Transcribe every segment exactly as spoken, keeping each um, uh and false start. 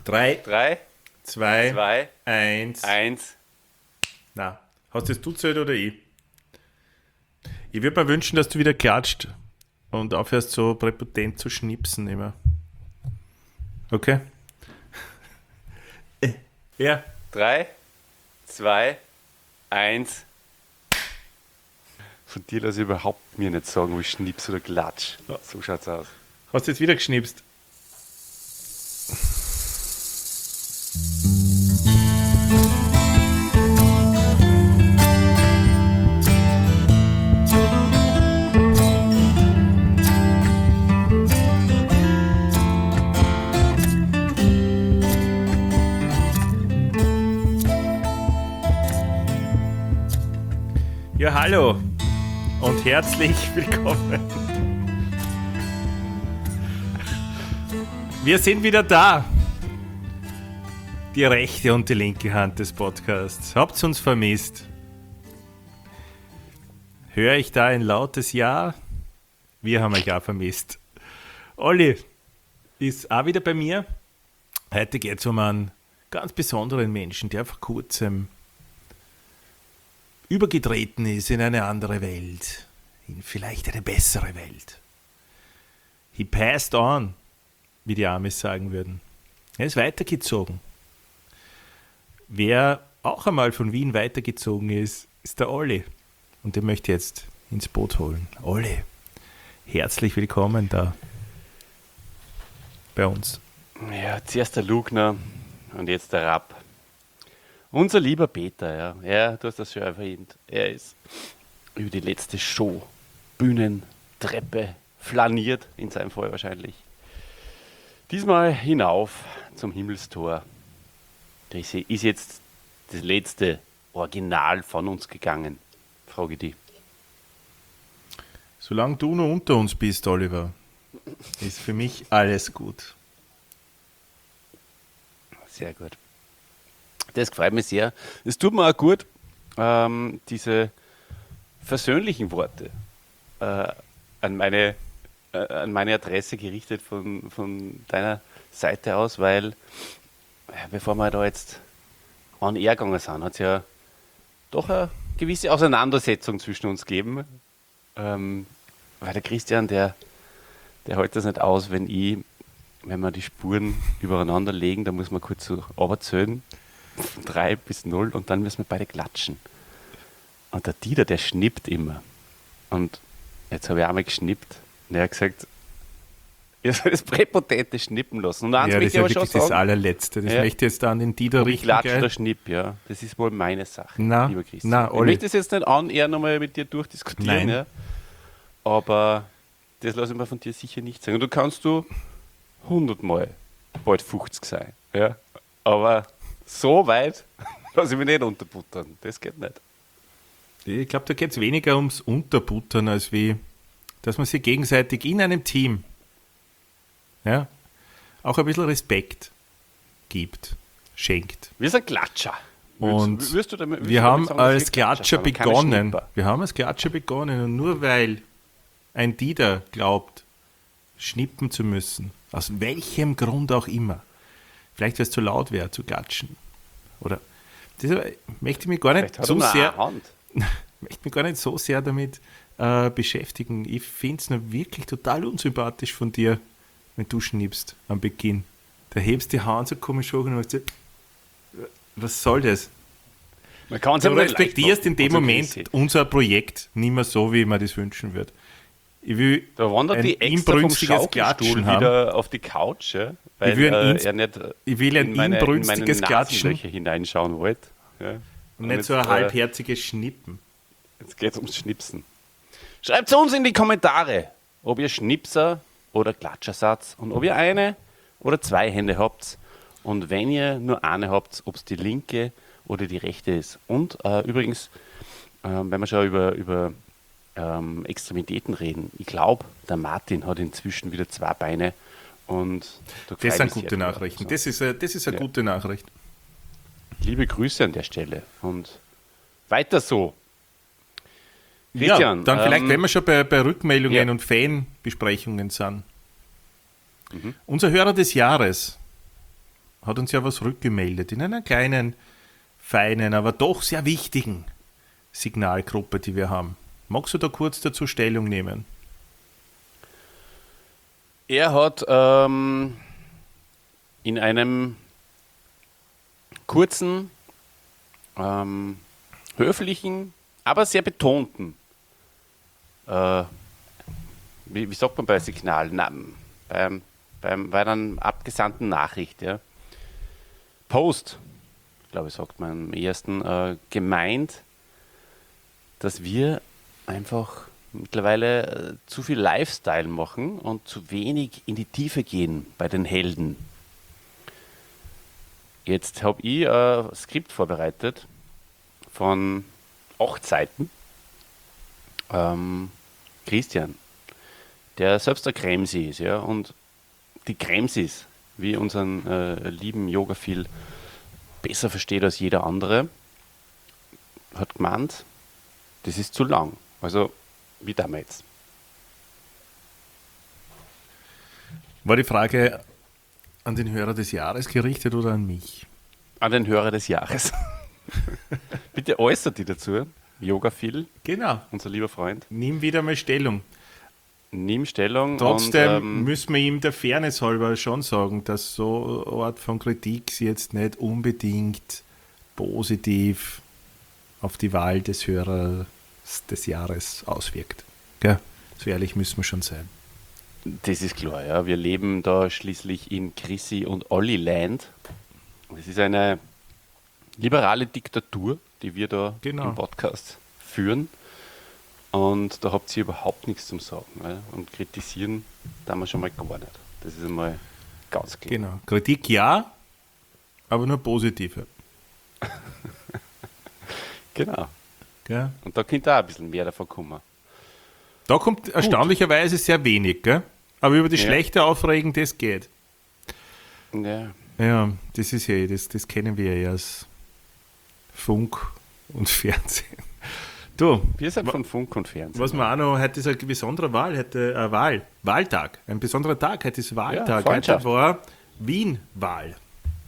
Drei, Drei, zwei, zwei, eins. eins. Na, hast das du zählt oder ich? Ich würde mir wünschen, dass du wieder klatscht und aufhörst so präpotent zu schnipsen immer. Okay? Ja. Drei, zwei, eins. Von dir lasse ich überhaupt mir nicht sagen, wo ich schnips oder klatsch. So schaut's aus. Hast du jetzt wieder geschnipst? Ja, hallo und herzlich willkommen. Wir sind wieder da. Die rechte und die linke Hand des Podcasts. Habt's uns vermisst? Höre ich da ein lautes Ja? Wir haben euch auch vermisst. Olli ist auch wieder bei mir. Heute geht es um einen ganz besonderen Menschen, der vor kurzem übergetreten ist in eine andere Welt, in vielleicht eine bessere Welt. He passed on, wie die Amis sagen würden. Er ist weitergezogen. Wer auch einmal von Wien weitergezogen ist, ist der Olli. Und den möchte ich jetzt ins Boot holen. Olli, herzlich willkommen da bei uns. Ja, zuerst der Lugner und jetzt der Rapp. Unser lieber Peter, ja. ja, du hast das schon erwähnt. Er ist über die letzte Show, Bühnentreppe, flaniert, in seinem Fall wahrscheinlich. Diesmal hinauf zum Himmelstor. Das ist jetzt das letzte Original von uns gegangen, frage ich dich. Solange du noch unter uns bist, Oliver, ist für mich alles gut. Sehr gut. Das freut mich sehr. Es tut mir auch gut, ähm, diese versöhnlichen Worte äh, an, meine, äh, an meine Adresse gerichtet von, von deiner Seite aus, weil äh, bevor wir da jetzt on air gegangen sind, hat es ja doch eine gewisse Auseinandersetzung zwischen uns gegeben. Ähm, weil der Christian, der, der hält das nicht aus, wenn ich, wenn wir die Spuren übereinander legen, da muss man kurz so runterzählen. Von drei bis null und dann müssen wir beide klatschen. Und der Dieter, der schnippt immer. Und jetzt habe ich einmal geschnippt und er hat gesagt, ihr soll das präpotente Schnippen lassen. Und eins Ja, das möchte ist ich ja aber wirklich schon das sagen, allerletzte. Das Ja. möchte ich jetzt da an den Dieter ob ich richten. klatsche gell? oder schnipp, ja. Das ist wohl meine Sache, Na, lieber Christian. na, ich Olli. möchte das jetzt nicht an, eher nochmal mit dir durchdiskutieren, Nein. ja. Aber das lasse ich mir von dir sicher nicht sagen. Und du kannst du hundertmal, bald fünfzig sein, ja. Aber so weit lasse ich mich nicht unterbuttern. Das geht nicht. Ich glaube, da geht es weniger ums Unterbuttern, als wie, dass man sich gegenseitig in einem Team ja, auch ein bisschen Respekt gibt, schenkt. Wir sind Klatscher. Und Würdest- würdest du damit- würdest wir du damit haben sagen, dass als wir Klatscher sind, aber keine begonnen. Schnipper? Wir haben als Klatscher begonnen und nur weil ein Dieter glaubt, schnippen zu müssen, aus welchem Grund auch immer, vielleicht weil es zu laut wäre, zu klatschen. Oder deshalb möchte ich mich gar nicht Vielleicht hat so er noch sehr, eine Hand. möchte mich gar nicht so sehr damit äh, beschäftigen. Ich finde es nur wirklich total unsympathisch von dir, wenn du schnippst am Beginn. Da hebst die Hand so komisch hoch und sagst, was soll das? Man kann es Du aber nicht respektierst leicht in dem machen, Moment unsere Gewisse. unser Projekt nicht mehr so, wie man das wünschen würde. Ich will Da wandert ein die extra vom inbrünstiges Schaukelstuhl Klatschen haben. wieder auf die Couch, ja, weil Ich will ein äh, ins- er nicht ich will ein in meine, inbrünstiges in meine Klatschen. Nasenlöcher hineinschauen wollte. Ja. Und nicht jetzt, so ein äh, halbherziges Schnippen. Jetzt geht es ums Schnipsen. Schreibt uns in die Kommentare, ob ihr Schnipser oder Klatschersatz und ob ihr eine oder zwei Hände habt. Und wenn ihr nur eine habt, ob es die linke oder die rechte ist. Und äh, übrigens, äh, wenn wir schon über, über ähm, Extremitäten reden, ich glaube, der Martin hat inzwischen wieder zwei Beine. Und da Das freut sind mich sehr gute drüber. Nachrichten. Also, Das ist eine, das ist eine Ja. gute Nachricht. liebe Grüße an der Stelle und weiter so. Ja, Christian, dann vielleicht, ähm, wenn wir schon bei, bei Rückmeldungen ja. und Fanbesprechungen sind. Mhm. Unser Hörer des Jahres hat uns ja was rückgemeldet in einer kleinen, feinen, aber doch sehr wichtigen Signalgruppe, die wir haben. Magst du da kurz dazu Stellung nehmen? Er hat ähm, in einem kurzen, ähm, höflichen, aber sehr betonten, äh, wie, wie sagt man bei Signalen, Na, beim, beim, bei einer abgesandten Nachricht, ja, Post, glaube ich, sagt man am ersten, äh, gemeint, dass wir einfach mittlerweile äh, zu viel Lifestyle machen und zu wenig in die Tiefe gehen bei den Helden. Jetzt habe ich ein Skript vorbereitet von acht Seiten. Ähm, Christian, der selbst der Kremsi ist, ja, und die Kremsis, wie unseren äh, lieben Yoga viel besser versteht als jeder andere, hat gemeint, das ist zu lang. Also, wie damals. War die Frage an den Hörer des Jahres gerichtet oder an mich? An den Hörer des Jahres. Bitte äußert die dazu. Yoga Phil, Genau. unser lieber Freund. Nimm wieder mal Stellung. Nimm Stellung. Trotzdem und, ähm, müssen wir ihm der Fairness halber schon sagen, dass so eine Art von Kritik sich jetzt nicht unbedingt positiv auf die Wahl des Hörers des Jahres auswirkt. Gell? So ehrlich müssen wir schon sein. Das ist klar, ja. Wir leben da schließlich in Chrissy und Olli Land. Es ist eine liberale Diktatur, die wir da Genau. im Podcast führen. Und da habt ihr überhaupt nichts zum Sagen. Ja? Und kritisieren, da wir schon mal gar nicht. Das ist einmal ganz klar. Genau. Kritik ja, aber nur positive. Genau. Gell? Und da könnte auch ein bisschen mehr davon kommen. Da kommt erstaunlicherweise sehr wenig, gell? Aber über die Ja. schlechte Aufregen, das geht. Ja. Ja, das ist ja, das, das kennen wir ja aus Funk und Fernsehen. Du, Wir sind von Funk und Fernsehen. was wir auch noch, heute ist ein besonderer Wahl, heute äh, Wahl, Wahltag, ein besonderer Tag, heute ist Ja, Wahltag, heute Freundschaft. war Wien-Wahl.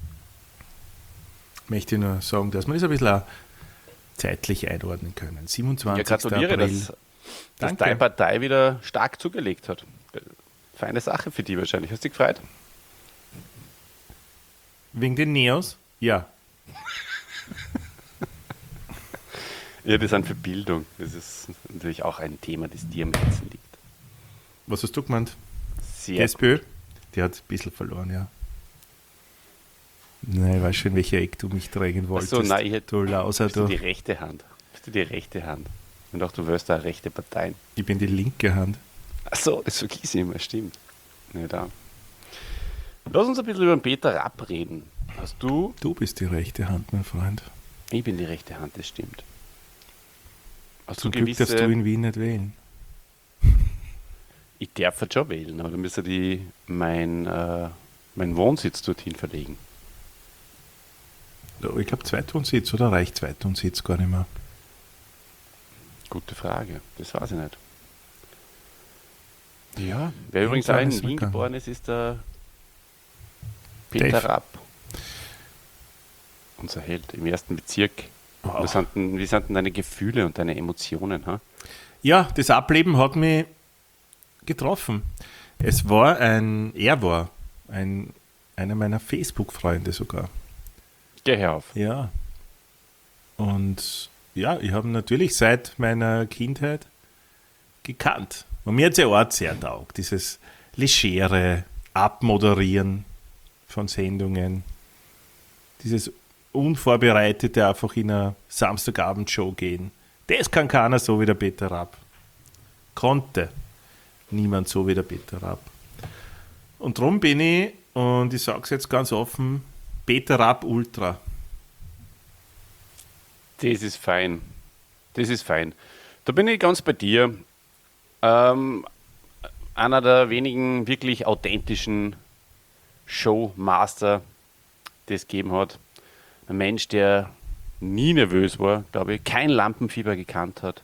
Möchte ich nur sagen, dass wir das ein bisschen auch zeitlich einordnen können. Ja, siebenundzwanzigster gratuliere, April. dass, dass Danke. deine Partei wieder stark zugelegt hat. Feine Sache für die wahrscheinlich. Hast du dich gefreut? Wegen den Neos? Ja. Ja, die sind für Bildung. Das ist natürlich auch ein Thema, das dir am Herzen liegt. Was hast du gemeint? Die Sehr SPÖ? Die hat ein bisschen verloren, ja. Nein, ich weiß schon, in welche Eck du mich drängen wolltest. Ach so, nein, ich hätte- du Lauser, Bist du du. die rechte Hand? Bist du die rechte Hand? Und auch du wirst da rechte Parteien. Ich bin die linke Hand. Ach so, das vergiss ich immer, stimmt. Ja, da. Lass uns ein bisschen über den Peter Rapp reden. Hast du? Du bist die rechte Hand, mein Freund. Ich bin die rechte Hand, das stimmt. Hast Zum du Glück darfst du gewisse... in Wien nicht wählen. Ich darf halt schon wählen, aber dann müsste die mein, äh, mein Wohnsitz dorthin verlegen. Ja, ich glaube, Zweitwohnsitz oder reicht Zweitwohnsitz gar nicht mehr? Gute Frage, das weiß ich nicht. Ja, wer Irgendwann übrigens auch in ist Wien weggegangen. geboren ist, ist der Peter Dave. Rapp. Unser Held im ersten Bezirk. Wow. Was sind denn, wie sind denn deine Gefühle und deine Emotionen? Ha? Ja, das Ableben hat mich getroffen. Es war ein, er war ein, einer meiner Facebook-Freunde sogar. Geh her auf. Ja. Und ja, ich habe ihn natürlich seit meiner Kindheit gekannt. Und mir hat es ja auch sehr taugt, dieses legere Abmoderieren von Sendungen, dieses unvorbereitete einfach in eine Samstagabendshow gehen. Das kann keiner so wie der Peter Rapp. Konnte niemand so wie der Peter Rapp. Und darum bin ich, und ich sage es jetzt ganz offen, Peter Rapp Ultra. Das ist fein. Das ist fein. Da bin ich ganz bei dir. Ähm, einer der wenigen wirklich authentischen Showmaster, die es gegeben hat. Ein Mensch, der nie nervös war, glaube ich, kein Lampenfieber gekannt hat.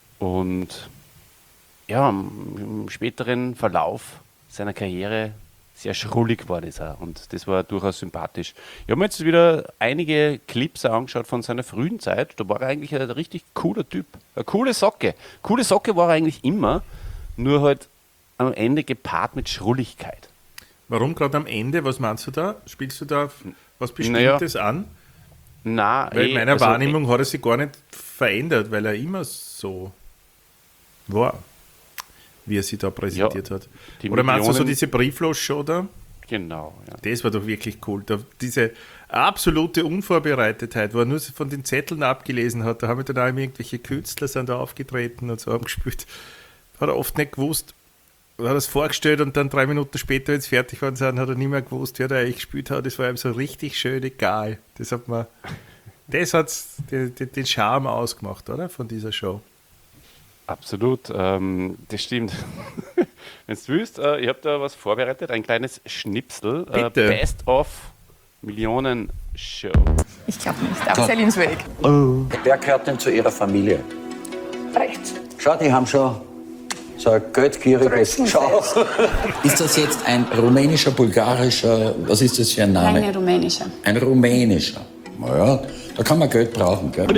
Und ja, im späteren Verlauf seiner Karriere sehr schrullig geworden ist er. Und das war durchaus sympathisch. Ich habe mir jetzt wieder einige Clips angeschaut von seiner frühen Zeit. Da war er eigentlich ein richtig cooler Typ. Eine coole Socke. Coole Socke war er eigentlich immer, nur halt am Ende gepaart mit Schrulligkeit. Warum gerade am Ende? Was meinst du da? Spielst du da was Naja. Bestimmtes an? Na, Weil eh, in meiner also, Wahrnehmung hat er sich gar nicht verändert, weil er immer so war, wie er sich da präsentiert Ja, hat. die Oder meinst du so Millionen- diese Brieflos-Show da? Genau, ja. Das war doch wirklich cool. Da, diese absolute Unvorbereitetheit, wo er nur von den Zetteln abgelesen hat, da haben dann auch irgendwelche Künstler sind da aufgetreten und so haben gespielt. Hat er oft nicht gewusst. Er hat es vorgestellt und dann drei Minuten später, wenn es fertig waren, sind, hat er nicht mehr gewusst, wer da eigentlich gespielt hat. Das war ihm so richtig schön egal. Das hat man, das hat den, den, den Charme ausgemacht, oder? Von dieser Show. Absolut, ähm, das stimmt. Wenn du willst, äh, ich habe da was vorbereitet, ein kleines Schnipsel. Äh, Bitte. Best of Millionen Show. Ich glaube nicht, aber sehr liebenswürdig. Wer gehört denn zu Ihrer Familie? Rechts. Schau, die haben schon so ein geldgieriges Schau. Ist das jetzt ein rumänischer, bulgarischer, was ist das für ein Name? Eine rumänische. Ein rumänischer. Naja, da kann man Geld brauchen, gell?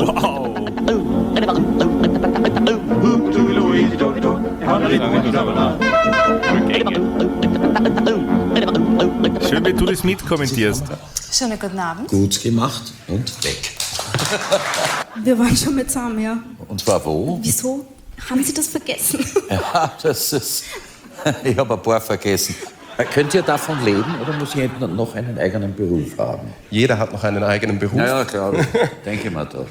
Schön, wie du das mitkommentierst. Schönen guten Abend. Gut gemacht und weg. Wir waren schon mit zusammen, ja. Und zwar wo? Wieso? Haben Sie das vergessen? Ja, das ist... Ich habe ein paar vergessen. Könnt ihr davon leben oder muss jemand noch einen eigenen Beruf haben? Jeder hat noch einen eigenen Beruf. Ja, ja, klar. Denke mal doch.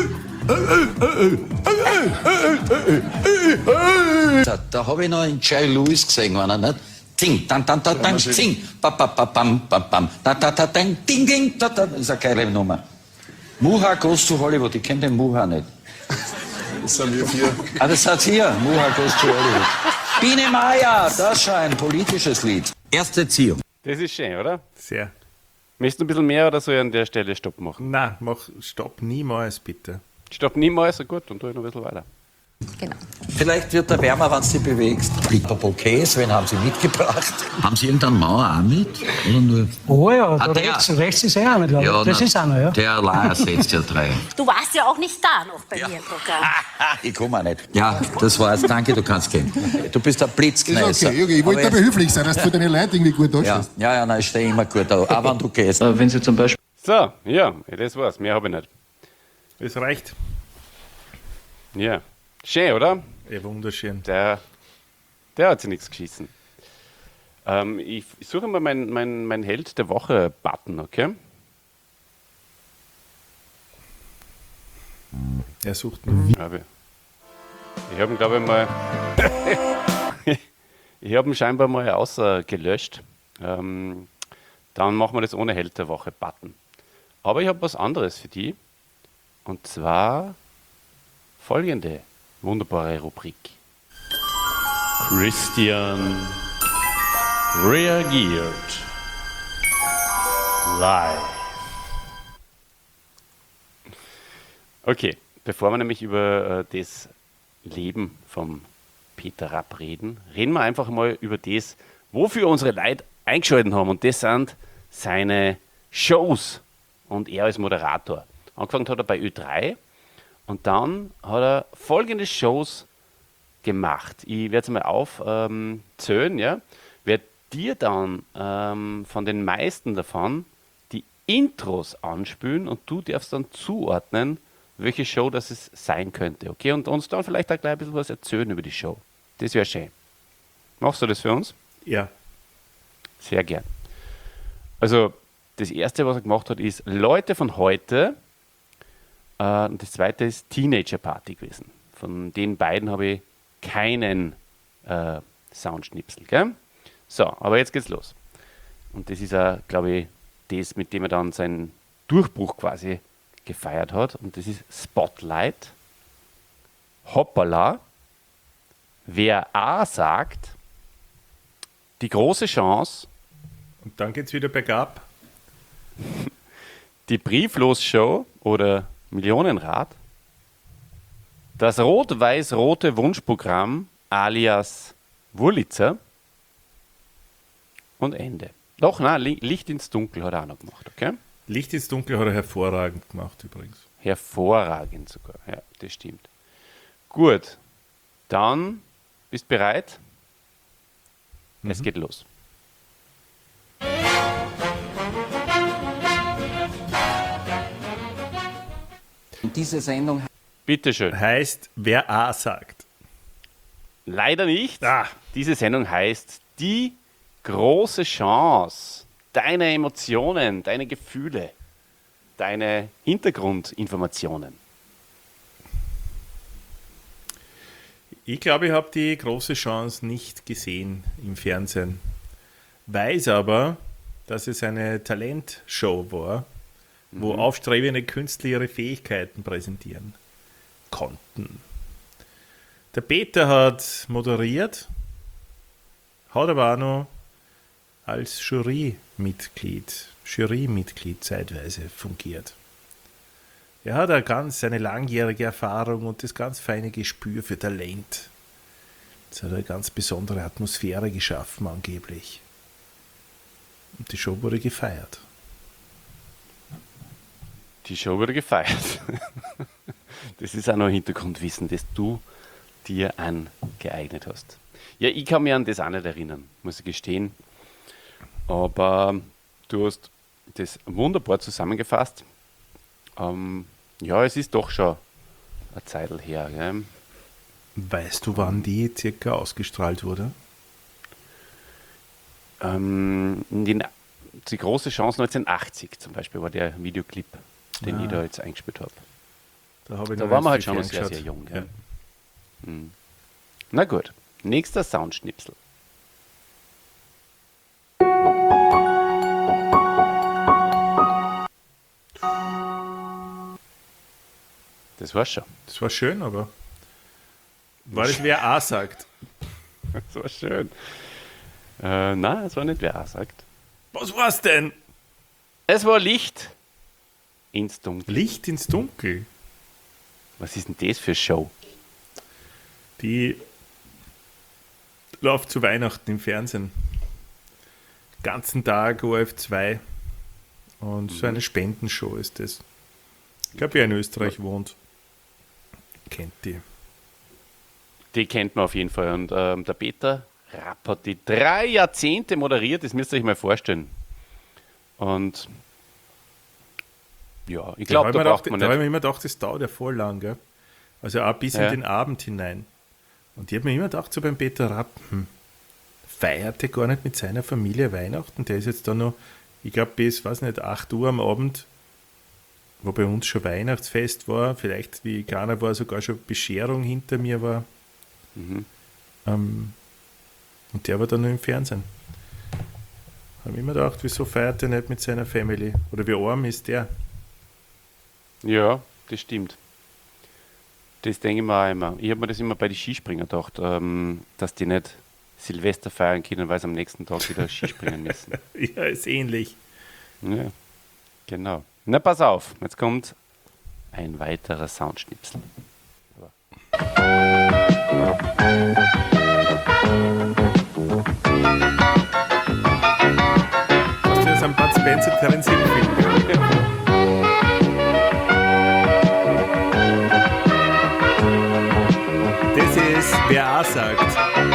Da, da habe ich noch einen Jerry Lewis gesehen, war er nicht? Ting, dann, dann, dann, dann, ting, ba, ba, ba, bam, bam, bam, da, da, da, ding, ding, ding, da, da. Das ist eine geile Nummer. Muha goes to Hollywood. Ich kenne den Muha nicht. Das haben wir vier. Ah, das hat hier. Muha goes to Hollywood. Biene Maya, das ist schon ein politisches Lied. Erste Ziehung. Das ist schön, oder? Sehr. Möchtest du ein bisschen mehr oder soll ich an der Stelle Stopp machen? Na, mach Stopp niemals, bitte. Stopp niemals, so gut, dann tue ich noch ein bisschen weiter. Genau. Vielleicht wird er wärmer, wenn du dich bewegst. Apropos Käse, wen haben Sie mitgebracht? Haben Sie irgendeinen Mauer auch mit? Oder nur? Oh ja, da Ah, der. rechts, rechts ist er auch nicht, ja, das na, ist einer, ja. Der allein setzt ja drei. Du warst ja auch nicht da noch bei mir im Programm. Ich komme auch nicht. Ja, das war's. Danke, du kannst gehen. Du bist ein Blitzkneiser. Ist okay, okay. Ich wollte Aber aber höflich sein, dass du für deine Leute irgendwie gut ja, dastehst. ja, ja, nein, ich stehe immer gut da. Auch wenn du gehst. Wenn Sie zum Beispiel So, ja, das war's. Mehr habe ich nicht. Es reicht. Ja. Schön, oder? Ja, wunderschön. Der, der hat sich nichts geschissen. Ähm, ich, ich suche mal meinen mein, mein Held der Woche-Button, okay? Er sucht nur. Habe ich. Ich habe ihn, glaube ich, mal. Ich habe ihn scheinbar mal ausgelöscht. Ähm, dann machen wir das ohne Held der Woche-Button. Aber ich habe was anderes für die. Und zwar folgende wunderbare Rubrik. Christian reagiert live. Okay, bevor wir nämlich über äh, das Leben vom Peter Rapp reden, reden wir einfach mal über das, wofür unsere Leute eingeschaltet haben. Und das sind seine Shows und er als Moderator. Angefangen hat er bei Ö drei und dann hat er folgende Shows gemacht. Ich werde es mal aufzählen, ähm, ja. Werde dir dann ähm, von den meisten davon die Intros anspülen und du darfst dann zuordnen, welche Show das es sein könnte. Okay? Und uns dann vielleicht auch gleich ein bisschen was erzählen über die Show. Das wäre schön. Machst du das für uns? Ja. Sehr gern. Also, das erste, was er gemacht hat, ist Leute von heute. Äh, und das zweite ist Teenager Party gewesen. Von den beiden habe ich keinen äh, Soundschnipsel. Gell? So, aber jetzt geht's los. Und das ist ja, glaube ich, das, mit dem er dann seinen Durchbruch quasi gefeiert hat. Und das ist Spotlight, Hoppala, Wer A sagt, die große Chance, Und dann geht's wieder bergab. die Brieflos-Show oder Millionenrad, das rot-weiß-rote Wunschprogramm alias Wurlitzer Und Ende. Doch, nein, Licht ins Dunkel hat er auch noch gemacht, okay? Licht ins Dunkel hat er hervorragend gemacht übrigens. Hervorragend sogar, ja, das stimmt. Gut, dann bist bereit? Mhm. Es geht los. Diese Sendung Bitteschön. Heißt, wer A sagt. Leider nicht. Ah. Diese Sendung heißt Die große Chance. Deine Emotionen, deine Gefühle, deine Hintergrundinformationen. Ich glaube, ich habe die große Chance nicht gesehen im Fernsehen. Weiß aber, dass es eine Talentshow war, wo Mhm. aufstrebende Künstler ihre Fähigkeiten präsentieren konnten. Der Peter hat moderiert, hat aber auch noch als Jurymitglied, Jurymitglied zeitweise fungiert. Er hat eine ganz eine langjährige Erfahrung und das ganz feine Gespür für Talent. Das hat eine ganz besondere Atmosphäre geschaffen, angeblich. Und die Show wurde gefeiert. Die Show wurde gefeiert. Das ist auch noch Hintergrundwissen, das du dir angeeignet hast. Ja, ich kann mich an das auch nicht erinnern, muss ich gestehen. Aber du hast das wunderbar zusammengefasst. Ähm, ja, es ist doch schon eine Zeit her. Gell? Weißt du, wann die circa ausgestrahlt wurde? Ähm, die, die große Chance neunzehnhundertachtzig zum Beispiel war der Videoclip, den Ah. ich da jetzt eingespielt habe. Da, habe ich Da noch waren wir halt nicht schon viel noch sehr, sehr ferngeschaut. jung. Gell? Hm. Na gut, nächster Soundschnipsel. Das war's schon. Das war schön, aber war das, wer A sagt? Das war schön. Äh, nein, es war nicht, wer A sagt. Was war's denn? Es war Licht ins Dunkel. Licht ins Dunkel. Was ist denn das für eine Show? Die läuft zu Weihnachten im Fernsehen. Ganzen Tag O R F zwei. Und so eine Spendenshow ist das. Ich glaube, wer in Österreich wohnt, kennt die. Die kennt man auf jeden Fall. Und ähm, der Peter Rapp hat die drei Jahrzehnte moderiert, das müsst ihr euch mal vorstellen. Und ja, ich glaube, da, da braucht habe man ich nicht. mir immer gedacht, das dauert ja voll lang. Gell? Also auch bis Ja. in den Abend hinein. Und ich habe mir immer gedacht, so beim Peter Rapp, hm, feiert er gar nicht mit seiner Familie Weihnachten. Der ist jetzt da noch, ich glaube, bis, weiß nicht, acht Uhr am Abend, wo bei uns schon Weihnachtsfest war, vielleicht wie keiner war, sogar schon Bescherung hinter mir war. Mhm. Ähm, und der war dann nur im Fernsehen. Habe ich immer gedacht, wieso feiert er nicht mit seiner Family? Oder wie arm ist der? Ja, das stimmt. Das denke ich mir auch immer. Ich habe mir das immer bei den Skispringern gedacht, ähm, dass die nicht Silvester feiern können, weil sie am nächsten Tag wieder Skispringen müssen. Ja, ist ähnlich. Ja, genau. Na, pass auf, jetzt kommt ein weiterer Soundschnipsel. Hast du das am Bud Spencer Terence Hill Film? Das ist, wer A sagt.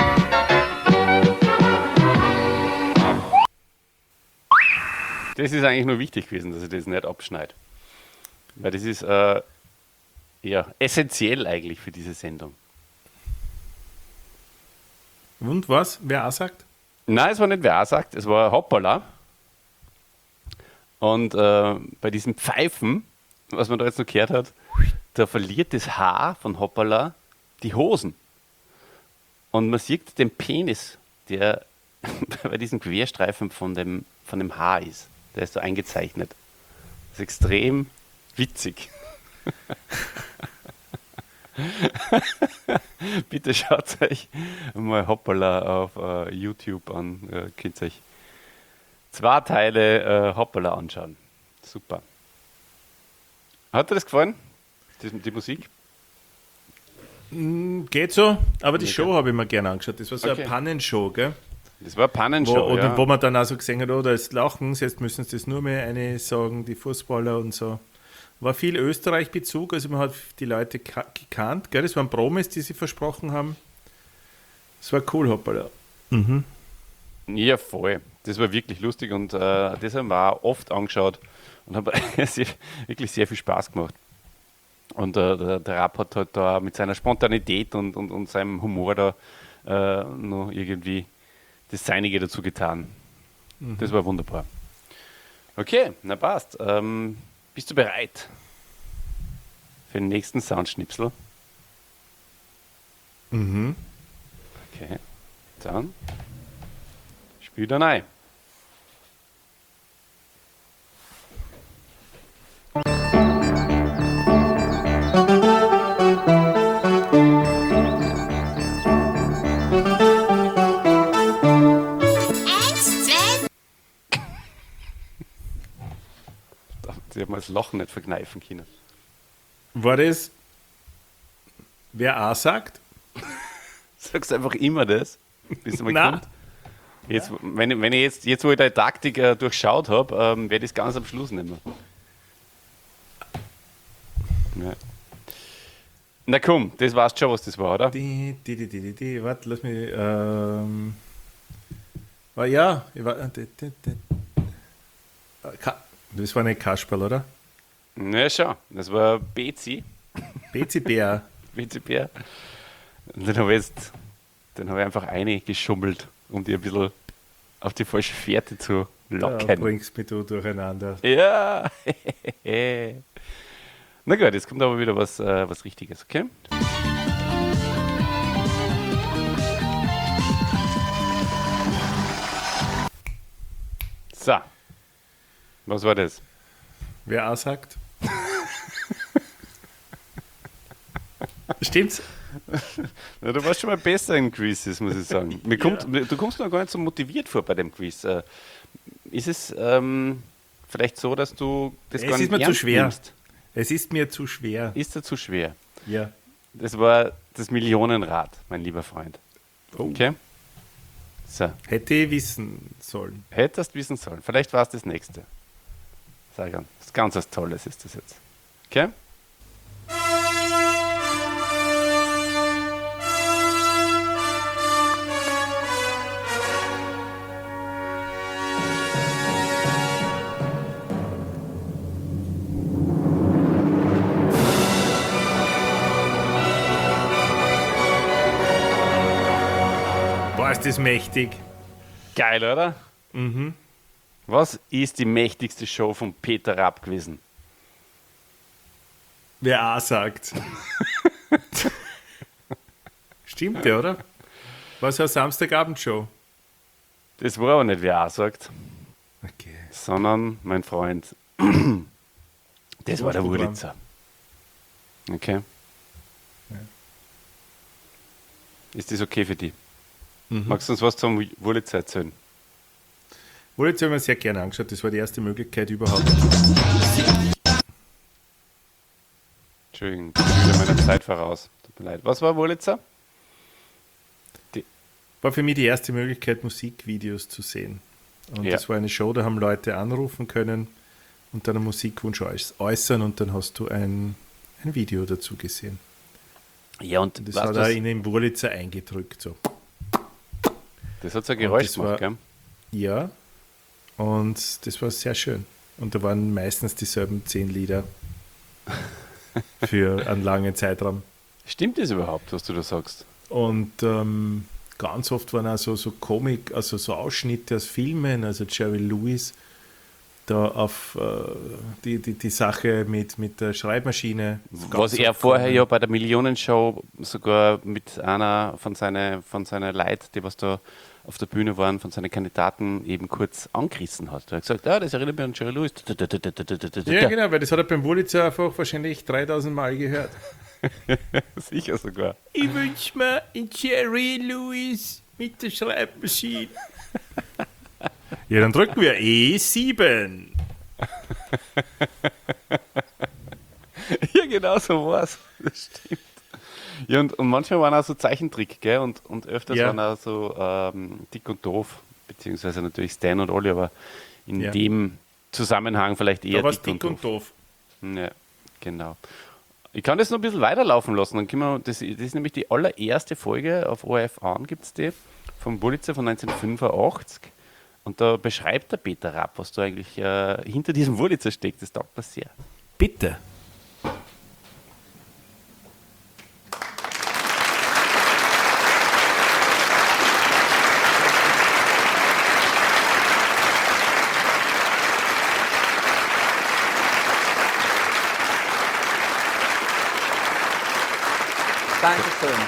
Das ist eigentlich nur wichtig gewesen, dass ich das nicht abschneide. Weil das ist äh, ja, essentiell eigentlich für diese Sendung. Und was? Wer A sagt? Nein, es war nicht wer sagt, es war Hoppala. Und äh, bei diesem Pfeifen, was man da jetzt noch gehört hat, da verliert das Haar von Hoppala die Hosen. Und man sieht den Penis, der bei diesem Querstreifen von dem, von dem Haar ist. Der ist so eingezeichnet. Das ist extrem witzig. Bitte schaut euch mal Hoppala auf uh, YouTube an. Uh, könnt euch zwei Teile uh, Hoppala anschauen. Super. Hat dir das gefallen? Die, die Musik? Geht so, aber die Okay. Show habe ich mir gerne angeschaut. Das war so Okay. eine Pannenshow, gell? Das war eine Wo, Pannenshow, oder ja. wo man dann auch so gesehen hat, oh, da ist Lachen, jetzt müssen sie das nur mehr eine sagen, die Fußballer und so. War viel Österreich-Bezug, also man hat die Leute ka- gekannt, gell? Das waren Promis, die sie versprochen haben. Das war cool, hoppala. Mhm. Ja, voll. Das war wirklich lustig und äh, das haben wir auch oft angeschaut und haben sehr, wirklich sehr viel Spaß gemacht. Und äh, der, der Rapp hat halt da mit seiner Spontanität und, und, und seinem Humor da äh, noch irgendwie das Seinige dazu getan. Mhm. Das war wunderbar. Okay, na passt. Ähm, bist du bereit für den nächsten Soundschnipsel? Mhm. Okay, dann spiel dann ein. Sie haben das Lachen nicht verkneifen können. War das, wer A sagt? Sagst einfach immer das, bis es mal Nein. kommt. Jetzt, wenn, ich- wenn ich jetzt, jetzt, wo ich deine Taktik äh, durchschaut habe, ähm, werde ich es ganz am Schluss nehmen. Ja. Na komm, das weißt schon, was das war, oder? Die, die, die, die, die, die. Warte, lass mich. Ähm, war ja, ich war, die, die, die. Ka- das war nicht Kasperl, oder? Na schon, das war Bezi, B C B R. B C Bär. Und den habe ich jetzt, den habe ich einfach eingeschummelt, um die ein bisschen auf die falsche Fährte zu Da locken. bringst mich du durcheinander. Ja. Na gut, jetzt kommt aber wieder was, äh, was Richtiges, okay? So. Was war das? Wer A sagt? Stimmt's? Na, du warst schon mal besser in Quizzes, muss ich sagen. Mir kommt, Du kommst noch gar nicht so motiviert vor bei dem Quiz. Äh, Ist es ähm, vielleicht so, dass du das Es gar ist nicht mir zu ernst schwer. nimmst? Es ist mir zu schwer. Ist er zu schwer? Ja. Das war das Millionenrad, mein lieber Freund. Oh. Okay? So, Hätte ich wissen sollen. hättest wissen sollen. Vielleicht war es das nächste. Sag an, was ganz was Tolles ist das jetzt. Okay? Boah, ist das mächtig. Geil, oder? Mhm. Was ist die mächtigste Show von Peter Rapp gewesen? Wer A sagt. Stimmt ja, oder? War so eine Samstagabendshow. Das war aber nicht, wer auch sagt, Okay. sondern mein Freund. Das war der Sportprogramm. Wurlitzer. Okay. Ist das okay für dich? Magst du uns was zum Wurlitzer erzählen? Wurde jetzt immer sehr gerne angeschaut. Das war die erste Möglichkeit überhaupt. Entschuldigung, ich bin meiner Zeit voraus. Tut mir leid. Was war Wurlitzer? War für mich die erste Möglichkeit, Musikvideos zu sehen. Und Ja. das war eine Show, da haben Leute anrufen können und dann einen Musikwunsch äuß- äußern und dann hast du ein, ein Video dazu gesehen. Ja, und Das weißt hat du, er was- in den Wurlitzer eingedrückt. So. das hat so ein Geräusch das gemacht, war- gell? Ja, und das war sehr schön. Und da waren meistens dieselben zehn Lieder für einen langen Zeitraum. Stimmt das überhaupt, was du da sagst? Und ähm, ganz oft waren auch so, so Komik, also so Ausschnitte aus Filmen, also Jerry Lewis, da auf äh, die, die, die Sache mit, mit der Schreibmaschine. So Was ganz er oft vorher kommen. ja bei der Millionenshow sogar mit einer von seinen von seiner Leute, die was da auf der Bühne waren, von seinen Kandidaten eben kurz angerissen hat. Er hat gesagt, ja, das erinnert mich an Jerry Lewis. Ja, genau, weil das hat er beim Wurlitzer einfach wahrscheinlich dreitausend Mal gehört. Sicher sogar. Ich wünsche mir einen Jerry Lewis mit der Schreibmaschine. Ja, dann drücken wir E sieben. Ja, genau so war's. Das stimmt. Ja, und, und manchmal waren auch so Zeichentrick, gell? Und, und öfters Ja. waren auch so ähm, Dick und Doof, beziehungsweise natürlich Stan und Olli, aber in Ja. dem Zusammenhang vielleicht eher Da war es Dick, dick und und Doof. doof. Ja, genau. Ich kann das noch ein bisschen weiterlaufen lassen. Dann können wir, das, das ist nämlich die allererste Folge auf O R F an, gibt es die, vom Wurlitzer von neunzehnhundertfünfundachtzig. Und da beschreibt der Peter Rapp, was da eigentlich äh, hinter diesem Wurlitzer steckt. Das taugt mir sehr. Bitte. Dankeschön.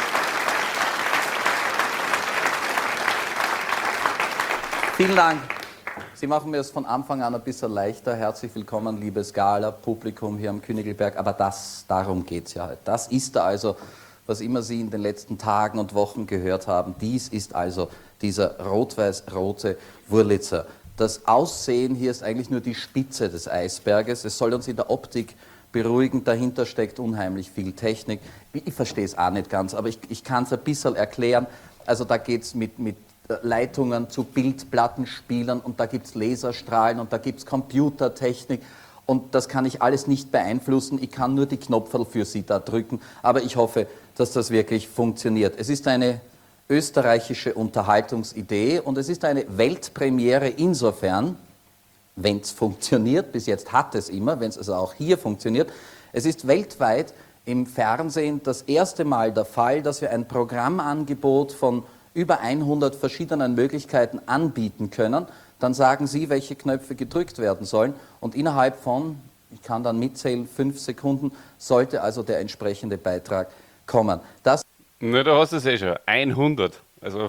Vielen Dank. Sie machen mir es von Anfang an ein bisschen leichter. Herzlich willkommen, liebes Gala-Publikum hier am Königelberg. Aber das, darum geht es ja heute. Das ist da also, was immer Sie in den letzten Tagen und Wochen gehört haben. Dies ist also dieser rot-weiß-rote Wurlitzer. Das Aussehen hier ist eigentlich nur die Spitze des Eisberges. Es soll uns in der Optik beruhigen. Dahinter steckt unheimlich viel Technik. Ich, ich verstehe es auch nicht ganz, aber ich, ich kann es ein bisschen erklären. Also da geht es mit, mit Leitungen zu Bildplattenspielern und da gibt es Laserstrahlen und da gibt es Computertechnik und das kann ich alles nicht beeinflussen. Ich kann nur die Knopferl für Sie da drücken, aber ich hoffe, dass das wirklich funktioniert. Es ist eine österreichische Unterhaltungsidee und es ist eine Weltpremiere insofern, wenn es funktioniert, bis jetzt hat es immer, wenn es also auch hier funktioniert. Es ist weltweit im Fernsehen das erste Mal der Fall, dass wir ein Programmangebot von über hundert verschiedenen Möglichkeiten anbieten können. Dann sagen Sie, welche Knöpfe gedrückt werden sollen und innerhalb von, ich kann dann mitzählen, fünf Sekunden sollte also der entsprechende Beitrag kommen. Das Na, da hast du es eh schon. hundert. Also,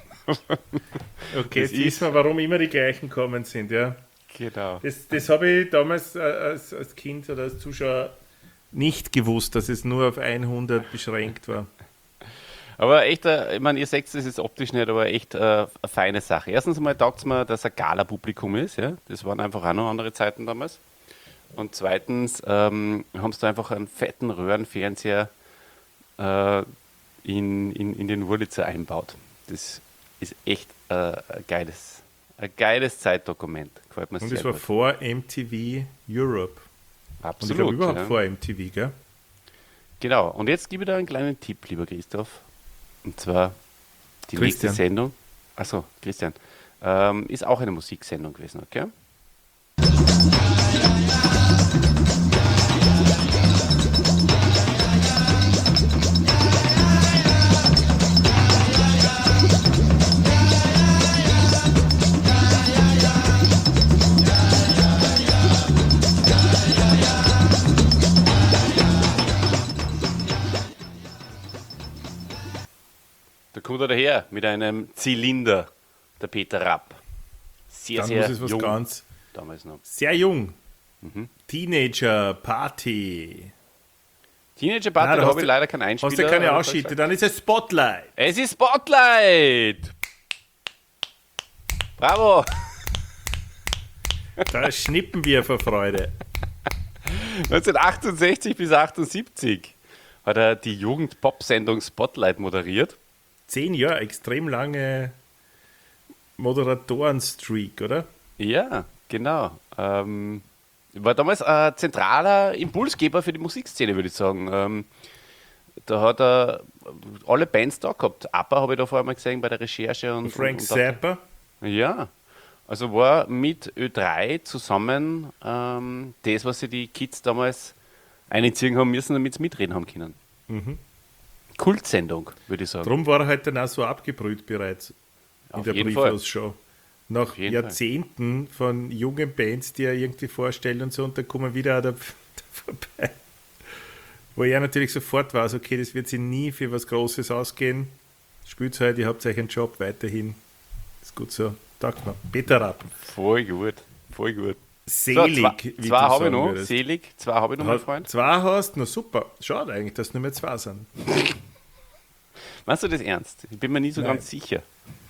Okay, Das jetzt wissen wir, warum immer die gleichen kommen sind, ja. genau. Das, das habe ich damals äh, als, als Kind oder als Zuschauer nicht gewusst, dass es nur auf hundert beschränkt war. Aber echt, äh, ich meine, ihr seht, das ist optisch nicht, aber echt äh, eine feine Sache. Erstens einmal taugt es mir, dass ein Gala-Publikum ist. Ja? Das waren einfach auch noch andere Zeiten damals. Und zweitens ähm, haben sie da einfach einen fetten Röhrenfernseher äh, in, in, in den Wurlitzer einbaut. Das ist echt äh, ein, geiles, ein geiles Zeitdokument. Gefällt mir Und sehr das war gut. vor M T V Europe. Und ich Absolut. glaube überhaupt ja. vor M T V, gell? Genau. Und jetzt gebe ich da einen kleinen Tipp, lieber Christoph. Und zwar die Christian. nächste Sendung. Achso, Christian. Ähm, ist auch eine Musiksendung gewesen, okay? Da kommt er daher mit einem Zylinder, der Peter Rapp. Sehr, Dann sehr muss es was jung. ganz Damals noch. sehr jung. Mhm. Teenager Party. Teenager Party, Nein, da hast habe ich du- leider keinen Einspieler. Hast du keine aber Ausschnitte, dann ist es Spotlight. Es ist Spotlight! Bravo! Da schnippen wir vor Freude. neunzehnhundertachtundsechzig bis achtundsiebzig hat er die Jugend-Pop-Sendung Spotlight moderiert. Zehn Jahre, extrem lange Moderatoren-Streak, oder? Ja, genau. Ähm, war damals ein zentraler Impulsgeber für die Musikszene, würde ich sagen. Ähm, da hat er alle Bands da gehabt. ABBA habe ich da vorher mal gesehen bei der Recherche. Und, Frank und, und Zappa. Ja, also war mit Ö drei zusammen ähm, das, was sich die Kids damals einziehen haben müssen, damit sie mitreden haben können. Mhm. Kultsendung, würde ich sagen. Darum war er halt dann auch so abgebrüht bereits in Auf der jeden Fall. Brieflos-Show. Nach jeden Jahrzehnten von jungen Bands, die er irgendwie vorstellen und so, und da kommen wieder auch da, da vorbei. Wo er natürlich sofort weiß, okay, das wird sich nie für was Großes ausgehen. Spielt halt, ihr habt euch einen Job weiterhin. Ist gut so. Tag mal. Peter Rapp. Voll gut, voll gut. Selig, so, zwei, wie zwei du habe ich sagen noch, würdest. selig, zwei habe ich noch, mein Freund. Zwei hast, na super. Schade eigentlich, dass nur mehr zwei sind. Meinst du das ernst? Ich bin mir nie so Nein. ganz sicher.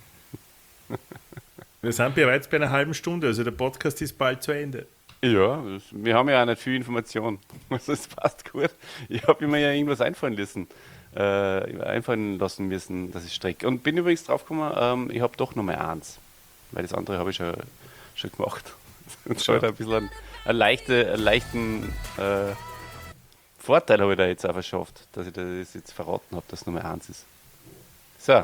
Wir sind bereits bei einer halben Stunde, also der Podcast ist bald zu Ende. Ja, das, wir haben ja auch nicht viel Information. Also es passt gut. Ich habe mir ja irgendwas einfallen lassen. äh, einfallen lassen müssen, dass ich strecke. Und bin übrigens draufgekommen, ähm, ich habe doch Nummer eins, weil das andere habe ich schon, schon gemacht. Und schon ein bisschen einen, einen, leichte, einen leichten äh, Vorteil habe ich da jetzt auch verschafft, dass ich das jetzt verraten habe, dass Nummer eins ist. So.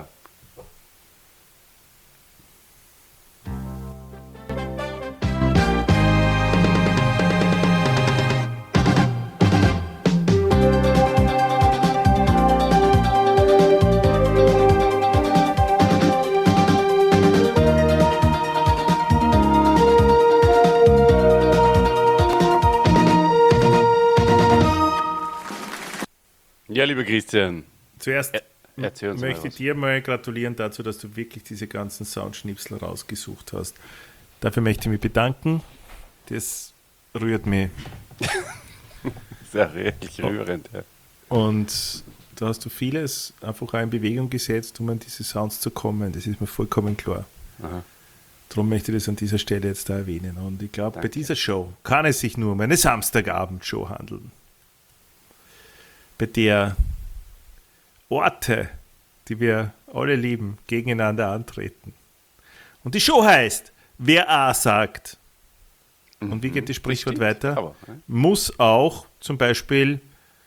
Ja, lieber Christian. Zuerst er, erzähl uns möchte mal ich dir mal gratulieren dazu, dass du wirklich diese ganzen Soundschnipsel rausgesucht hast. Dafür möchte ich mich bedanken. Das rührt mich. Sehr wirklich rührend, ja. Und da hast du vieles einfach auch in Bewegung gesetzt, um an diese Sounds zu kommen. Das ist mir vollkommen klar. Aha. Darum möchte ich das an dieser Stelle jetzt da erwähnen. Und ich glaube, bei dieser Show kann es sich nur um eine Samstagabendshow handeln, bei der Orte, die wir alle lieben, gegeneinander antreten. Und die Show heißt, wer A sagt, mhm. und wie geht das Sprichwort das weiter, aber, ne? muss auch zum Beispiel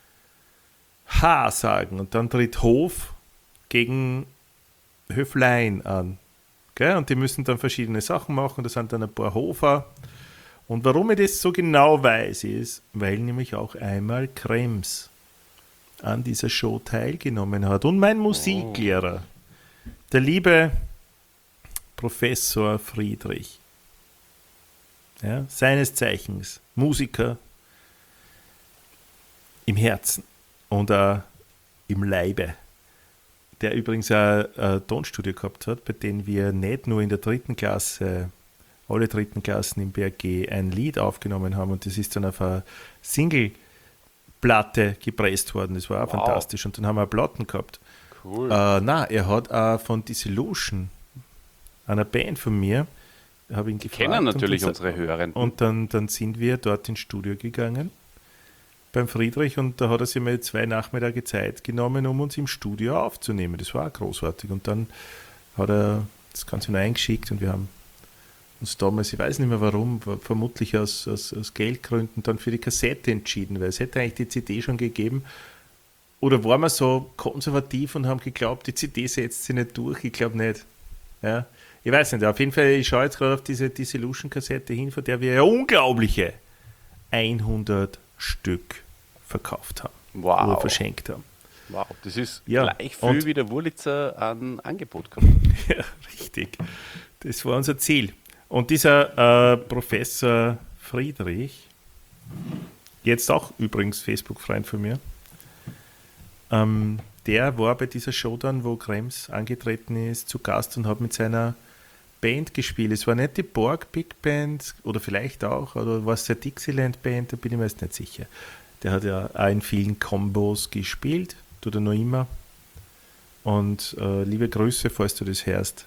H sagen. Und dann tritt Hof gegen Höflein an. Gell? Und die müssen dann verschiedene Sachen machen. Das sind dann ein paar Hofer. Und warum ich das so genau weiß, ist, weil nämlich auch einmal Krems an dieser Show teilgenommen hat. Und mein Musiklehrer, oh. der liebe Professor Friedrich, ja, seines Zeichens Musiker im Herzen und auch im Leibe, der übrigens auch ein Tonstudio gehabt hat, bei dem wir nicht nur in der dritten Klasse, alle dritten Klassen im B R G, ein Lied aufgenommen haben und das ist dann auf eine Single Platte gepresst worden. Das war auch wow. fantastisch. Und dann haben wir Platten gehabt. Cool. Äh, na, er hat auch von Dissolution, einer Band von mir, habe ihn gefragt. Kennen natürlich und unsere Hörerinnen. Und dann, dann sind wir dort ins Studio gegangen beim Friedrich und da hat er sich mal zwei Nachmittage Zeit genommen, um uns im Studio aufzunehmen. Das war auch großartig. Und dann hat er das Ganze noch eingeschickt und wir haben uns damals, ich weiß nicht mehr warum, vermutlich aus, aus, aus Geldgründen dann für die Kassette entschieden, weil es hätte eigentlich die C D schon gegeben. Oder waren wir so konservativ und haben geglaubt, die C D setzt sich nicht durch? Ich glaube nicht. Ja, ich weiß nicht. Auf jeden Fall, ich schaue jetzt gerade auf diese Dissolution-Kassette hin, von der wir ja unglaubliche hundert Stück verkauft haben. Wow. Oder verschenkt haben. Wow, das ist ja. gleich viel wie der Wurlitzer an Angebot gehabt. Ja, richtig. Das war unser Ziel. Und dieser äh, Professor Friedrich, jetzt auch übrigens Facebook-Freund von mir, ähm, der war bei dieser Show dann, wo Krems angetreten ist, zu Gast und hat mit seiner Band gespielt. Es war nicht die Borg Big Band oder vielleicht auch, oder war es der Dixieland Band, da bin ich mir jetzt nicht sicher. Der hat ja auch in vielen Kombos gespielt, tut er noch immer. Und äh, liebe Grüße, falls du das hörst,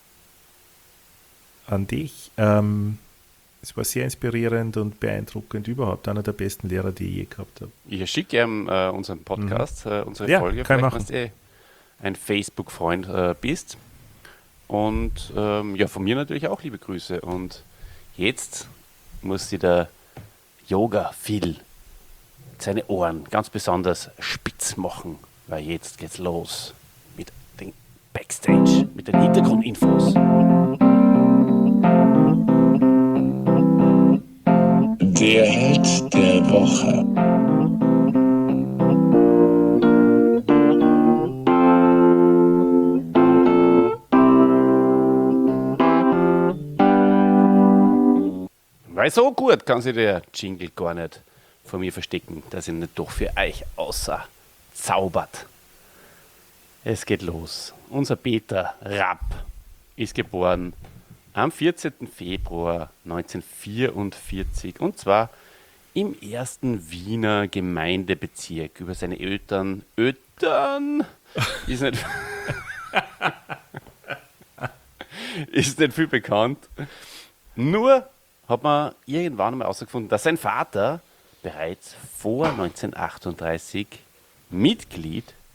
an dich. Ähm, es war sehr inspirierend und beeindruckend, überhaupt einer der besten Lehrer, die ich je gehabt habe. Ich schicke ihm äh, unseren Podcast, mhm. äh, unsere ja, Folge, kann vielleicht, wenn du eh ein Facebook-Freund äh, bist. Und ähm, ja, von mir natürlich auch liebe Grüße. Und jetzt muss sich der Yoga-Phil seine Ohren ganz besonders spitz machen, weil jetzt geht's los mit den Backstage, mit den Hintergrundinfos. Der Held der Woche. Weil so gut kann sich der Jingle gar nicht von mir verstecken, dass er nicht doch für euch außer zaubert. Es geht los. Unser Peter Rapp ist geboren am vierzehnten Februar neunzehnhundertvierundvierzig und zwar im ersten Wiener Gemeindebezirk. Über seine Eltern, Eltern ist nicht, ist nicht viel bekannt. Nur hat man irgendwann mal herausgefunden, dass sein Vater bereits vor neunzehnhundertachtunddreißig Mitglied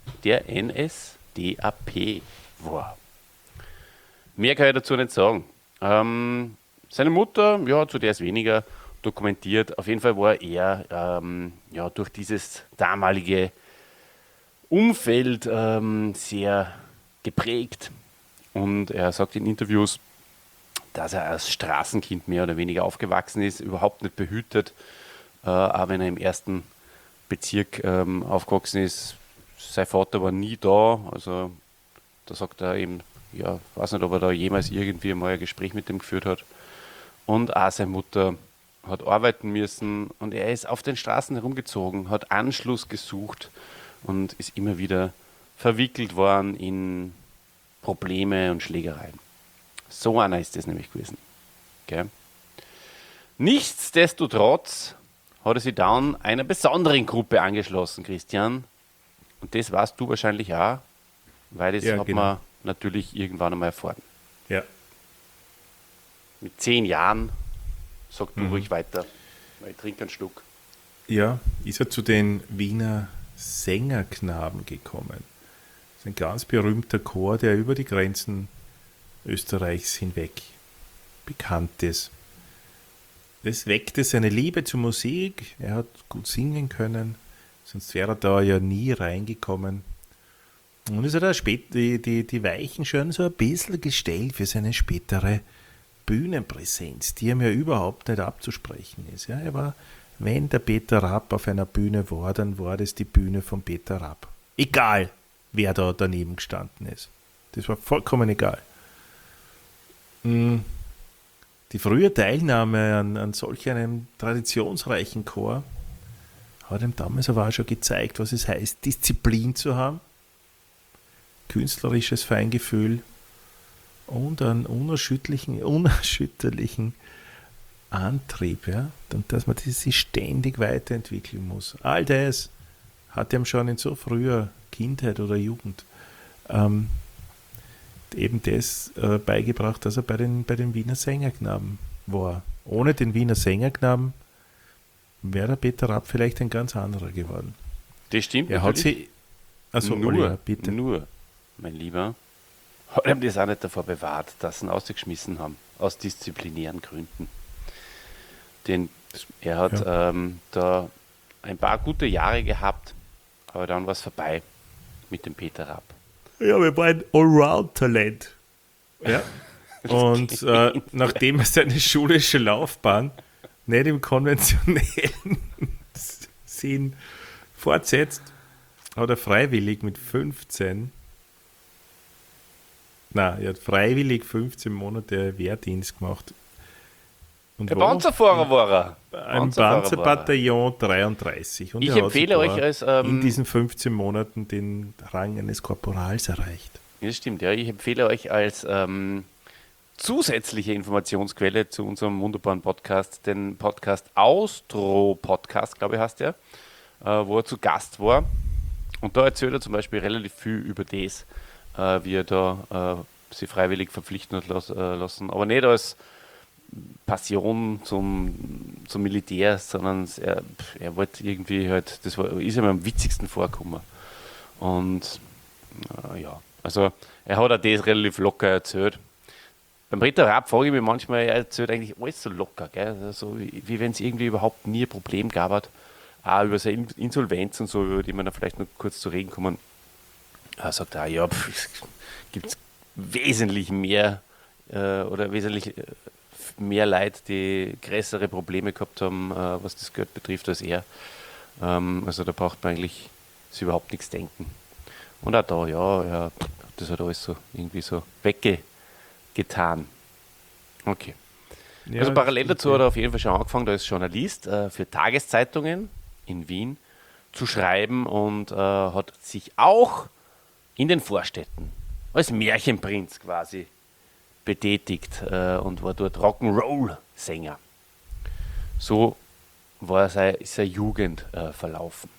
der N S D A P war. Mehr kann ich dazu nicht sagen. Ähm, seine Mutter, ja, zu der ist weniger dokumentiert. Auf jeden Fall war er ähm, ja, durch dieses damalige Umfeld ähm, sehr geprägt. Und er sagt in Interviews, dass er als Straßenkind mehr oder weniger aufgewachsen ist, überhaupt nicht behütet. Äh, auch wenn er im ersten Bezirk ähm, aufgewachsen ist, sein Vater war nie da. Also da sagt er eben, ja, weiß nicht, ob er da jemals irgendwie mal ein Gespräch mit ihm geführt hat. Und auch seine Mutter hat arbeiten müssen und er ist auf den Straßen herumgezogen, hat Anschluss gesucht und ist immer wieder verwickelt worden in Probleme und Schlägereien. So einer ist das nämlich gewesen. Okay. Nichtsdestotrotz hat er sich dann einer besonderen Gruppe angeschlossen, Christian. Und das weißt du wahrscheinlich auch, weil das Ja, hat genau. man natürlich irgendwann einmal erfahren. Ja. Mit zehn Jahren, sag du Mhm. ruhig weiter, weil ich trinke einen Schluck. Ja, ist er zu den Wiener Sängerknaben gekommen. Das ist ein ganz berühmter Chor, der über die Grenzen Österreichs hinweg bekannt ist. Das weckte seine Liebe zur Musik. Er hat gut singen können, sonst wäre er da ja nie reingekommen. Und es hat er spät die, die, die Weichen schon so ein bisschen gestellt für seine spätere Bühnenpräsenz, die ihm ja überhaupt nicht abzusprechen ist. Ja, er war, wenn der Peter Rapp auf einer Bühne war, dann war das die Bühne von Peter Rapp. Egal, wer da daneben gestanden ist. Das war vollkommen egal. Die frühe Teilnahme an, an solch einem traditionsreichen Chor hat ihm damals aber auch schon gezeigt, was es heißt, Disziplin zu haben, künstlerisches Feingefühl und einen unerschütterlichen, unerschütterlichen Antrieb, ja, und dass man das sich ständig weiterentwickeln muss. All das hat ihm schon in so früher Kindheit oder Jugend ähm, eben das äh, beigebracht, dass er bei den, bei den Wiener Sängerknaben war. Ohne den Wiener Sängerknaben wäre der Peter Rapp vielleicht ein ganz anderer geworden. Das stimmt. Er hat sie, also nur, Oliver, bitte. nur, mein Lieber, hat ihm das auch nicht davor bewahrt, dass sie ihn ausgeschmissen haben, aus disziplinären Gründen. Denn er hat Ja. ähm, da ein paar gute Jahre gehabt, aber dann war es vorbei mit dem Peter Rapp. Ja, wir waren ein Allround-Talent. Ja. Und äh, nachdem er seine schulische Laufbahn nicht im konventionellen Sinn fortsetzt, hat er freiwillig mit fünfzehn, nein, er hat freiwillig fünfzehn Monate Wehrdienst gemacht. Und Der war Panzerfahrer war er. Im Panzerfahrer Panzerbataillon dreiunddreißig. Und Ich er hat empfehle sogar euch als, ähm, in diesen fünfzehn Monaten den Rang eines Korporals erreicht. Das stimmt, ja. Ich empfehle euch als ähm, zusätzliche Informationsquelle zu unserem wunderbaren Podcast den Podcast Austro-Podcast, glaube ich, heißt der, äh, wo er zu Gast war. Und da erzählt er zum Beispiel relativ viel über das, äh, wie er da äh, sich freiwillig verpflichten hat las- äh, lassen. Aber nicht als Passion zum, zum Militär, sondern er, er wollte irgendwie halt, das war, ist ihm am witzigsten vorgekommen. Und äh, ja, also er hat auch das relativ locker erzählt. Beim Peter Rapp frage ich mich manchmal, er erzählt eigentlich alles so locker, gell? Also, wie, wie wenn es irgendwie überhaupt nie ein Problem gab hat. Auch über seine Insolvenz und so, über die man da vielleicht noch kurz zu reden kommen. Er sagt auch, ja, pff, es gibt wesentlich mehr äh, oder wesentlich äh, mehr Leute, die größere Probleme gehabt haben, äh, was das Geld betrifft, als er. Ähm, also da braucht man eigentlich sich überhaupt nichts denken. Und auch da, ja, ja, das hat alles so irgendwie so weggetan. Okay. Ja, also parallel das dazu hat er auf jeden Fall schon angefangen, da als Journalist äh, für Tageszeitungen in Wien zu schreiben und äh, hat sich auch in den Vorstädten als Märchenprinz quasi betätigt äh, und war dort Rock'n'Roll-Sänger. So war seine, seine Jugend äh, verlaufen.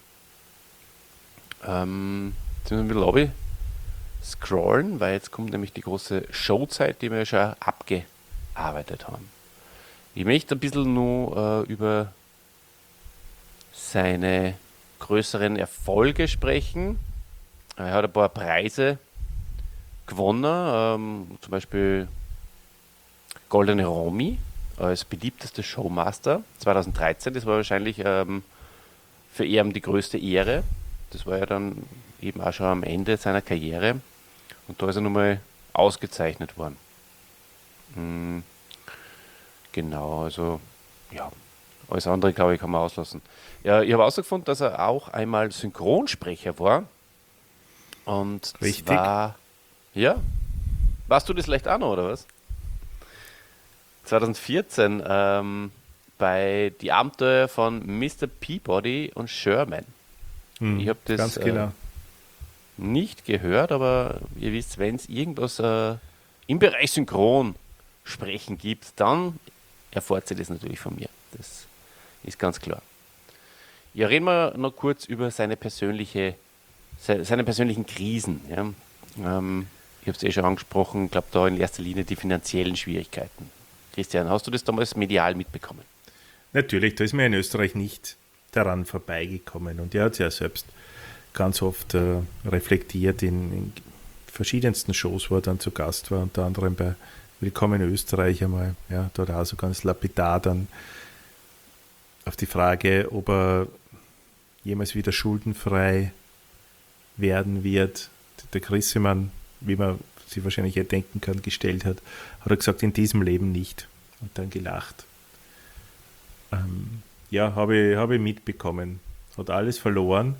Ähm, jetzt müssen wir ein bisschen scrollen, weil jetzt kommt nämlich die große Showzeit, die wir ja schon abgearbeitet haben. Ich möchte ein bisschen nur äh, über seine größeren Erfolge sprechen. Er hat ein paar Preise gewonnen, ähm, zum Beispiel Goldene Romy als beliebtester Showmaster zweitausenddreizehn. Das war wahrscheinlich ähm, für ihn die größte Ehre. Das war ja dann eben auch schon am Ende seiner Karriere. Und da ist er nochmal ausgezeichnet worden. Mhm. Genau, also ja, alles andere, glaube ich, kann man auslassen. Ja, ich habe herausgefunden, dass er auch einmal Synchronsprecher war. Und Richtig. zwar, ja, warst du das vielleicht auch noch, oder was? zweitausendvierzehn ähm, bei Die Abenteuer von Mister Peabody und Sherman. Hm, ich habe das ganz genau. äh, nicht gehört, aber ihr wisst, wenn es irgendwas äh, im Bereich Synchron sprechen gibt, dann erfahrt ihr das natürlich von mir. Das ist ganz klar. Ja, reden wir noch kurz über seine persönliche, seine persönlichen Krisen. Ja. Ähm, ich habe es eh schon angesprochen, ich glaube da in erster Linie die finanziellen Schwierigkeiten. Christian, hast du das damals medial mitbekommen? Natürlich, da ist mir in Österreich nicht daran vorbeigekommen. Und er hat es ja selbst ganz oft äh, reflektiert in, in verschiedensten Shows, wo er dann zu Gast war, unter anderem bei Willkommen in Österreich einmal. Ja, da hat er also ganz lapidar dann auf die Frage, ob er jemals wieder schuldenfrei werden wird, der Grissemann, wie man sich wahrscheinlich ja denken kann, gestellt hat, hat er gesagt, in diesem Leben nicht. Und dann gelacht. Ähm, ja, habe ich, habe ich mitbekommen. Hat alles verloren.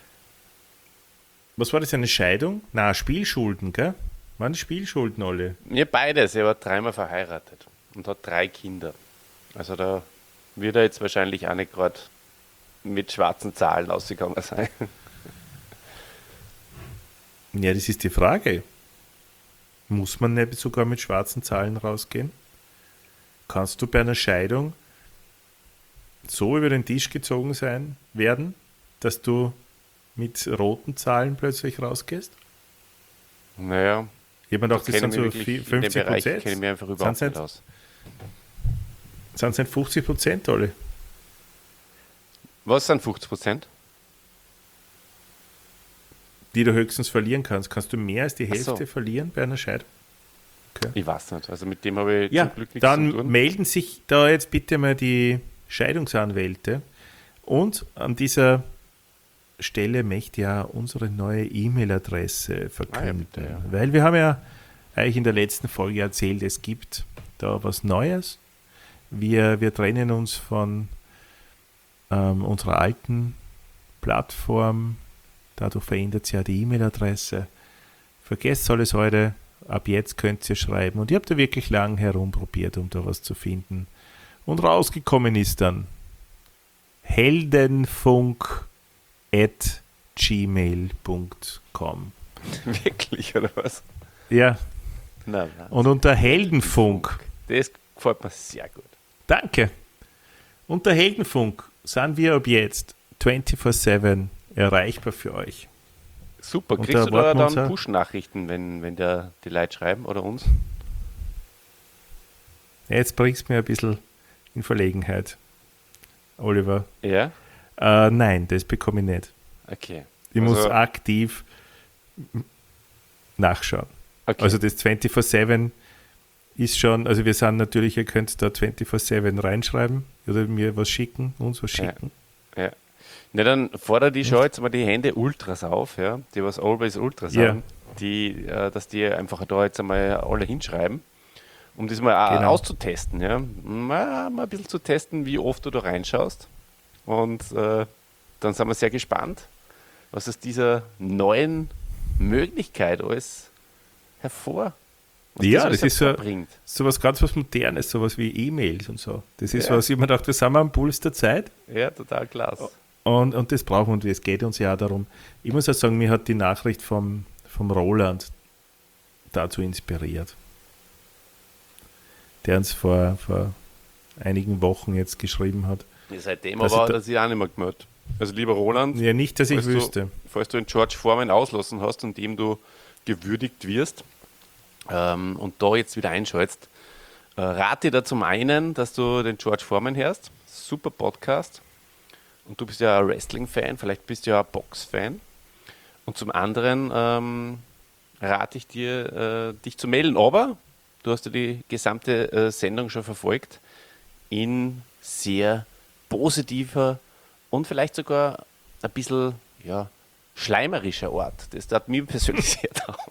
Was war das, eine Scheidung? Na, Spielschulden, gell? Waren die Spielschulden alle? Ja, beides. Er war dreimal verheiratet und hat drei Kinder. Also da wird er jetzt wahrscheinlich auch nicht gerade mit schwarzen Zahlen ausgegangen sein. Ja, das ist die Frage. Muss man nicht sogar mit schwarzen Zahlen rausgehen? Kannst du bei einer Scheidung so über den Tisch gezogen sein werden, dass du mit roten Zahlen plötzlich rausgehst? Naja, ich habe mir gedacht, das sind so fünfzig Prozent. Ich kenne mich einfach überhaupt nicht aus. Sind es nicht fünfzig Prozent alle? Was sind fünfzig Prozent? Die du höchstens verlieren kannst. Kannst du mehr als die Hälfte so. verlieren bei einer Scheidung? Okay. Ich weiß nicht. Also mit dem habe ich ja, zum Glück nichts dann zu tun. melden sich da jetzt bitte mal die Scheidungsanwälte. Und an dieser Stelle möchte ich ja unsere neue E-Mail-Adresse verkünden. Ah, ja, bitte, ja. Weil wir haben ja eigentlich in der letzten Folge erzählt, es gibt da was Neues. Wir, wir trennen uns von ähm, unserer alten Plattform. Dadurch verändert sich ja die E-Mail-Adresse. Vergesst alles heute. Ab jetzt könnt ihr schreiben. Und ich habe da wirklich lang herumprobiert, um da was zu finden. Und rausgekommen ist dann heldenfunk at gmail punkt com. Wirklich, oder was? Ja. Nein, nein. Und unter Heldenfunk. Das gefällt mir sehr gut. Danke. Unter Heldenfunk sind wir ab jetzt vierundzwanzig sieben erreichbar für euch. Super. Und Kriegst da du da warten wir uns dann auch- Push-Nachrichten, wenn, wenn der, die Leute schreiben oder uns? Jetzt bringst du mir ein bisschen in Verlegenheit, Oliver. Ja? Äh, nein, das bekomme ich nicht. Okay. Ich Also- muss aktiv nachschauen. Okay. Also das vierundzwanzig sieben ist schon, also wir sind natürlich, ihr könnt da vierundzwanzig sieben reinschreiben oder mir was schicken, uns was schicken. Ja. Na, dann fordere die schon jetzt mal die Hände Ultras auf, ja, die was Always Ultras Ja. haben, die, äh, dass die einfach da jetzt einmal alle hinschreiben, um das mal auch Genau. auszutesten, ja. Mal, mal ein bisschen zu testen, wie oft du da reinschaust. Und äh, dann sind wir sehr gespannt, was aus dieser neuen Möglichkeit alles hervor was Ja, alles das ist so, hervorbringt. so was ganz was Modernes, sowas wie E-Mails und so. Das ist Ja. was, ich mir gedacht, wir sind am Puls der Zeit. Ja, total klasse. Und, und das brauchen wir und es geht uns ja auch darum. Ich muss auch sagen, mir hat die Nachricht vom, vom Roland dazu inspiriert. Der uns vor, vor einigen Wochen jetzt geschrieben hat. Ja, seitdem dass aber ich da- hat er sich auch nicht mehr gemeldet. Also lieber Roland, Ja, nicht, dass ich falls wüsste. Du, falls du einen George Foreman auslassen hast und dem du gewürdigt wirst ähm, und da jetzt wieder einschaltest, äh, rate dir da zum einen, dass du den George Foreman hörst. Super Podcast. Und du bist ja ein Wrestling-Fan, vielleicht bist du ja ein Box-Fan. Und zum anderen ähm, rate ich dir, äh, dich zu melden. Aber du hast ja die gesamte äh, Sendung schon verfolgt in sehr positiver und vielleicht sogar ein bisschen ja, schleimerischer Art. Das hat mir persönlich sehr taugt.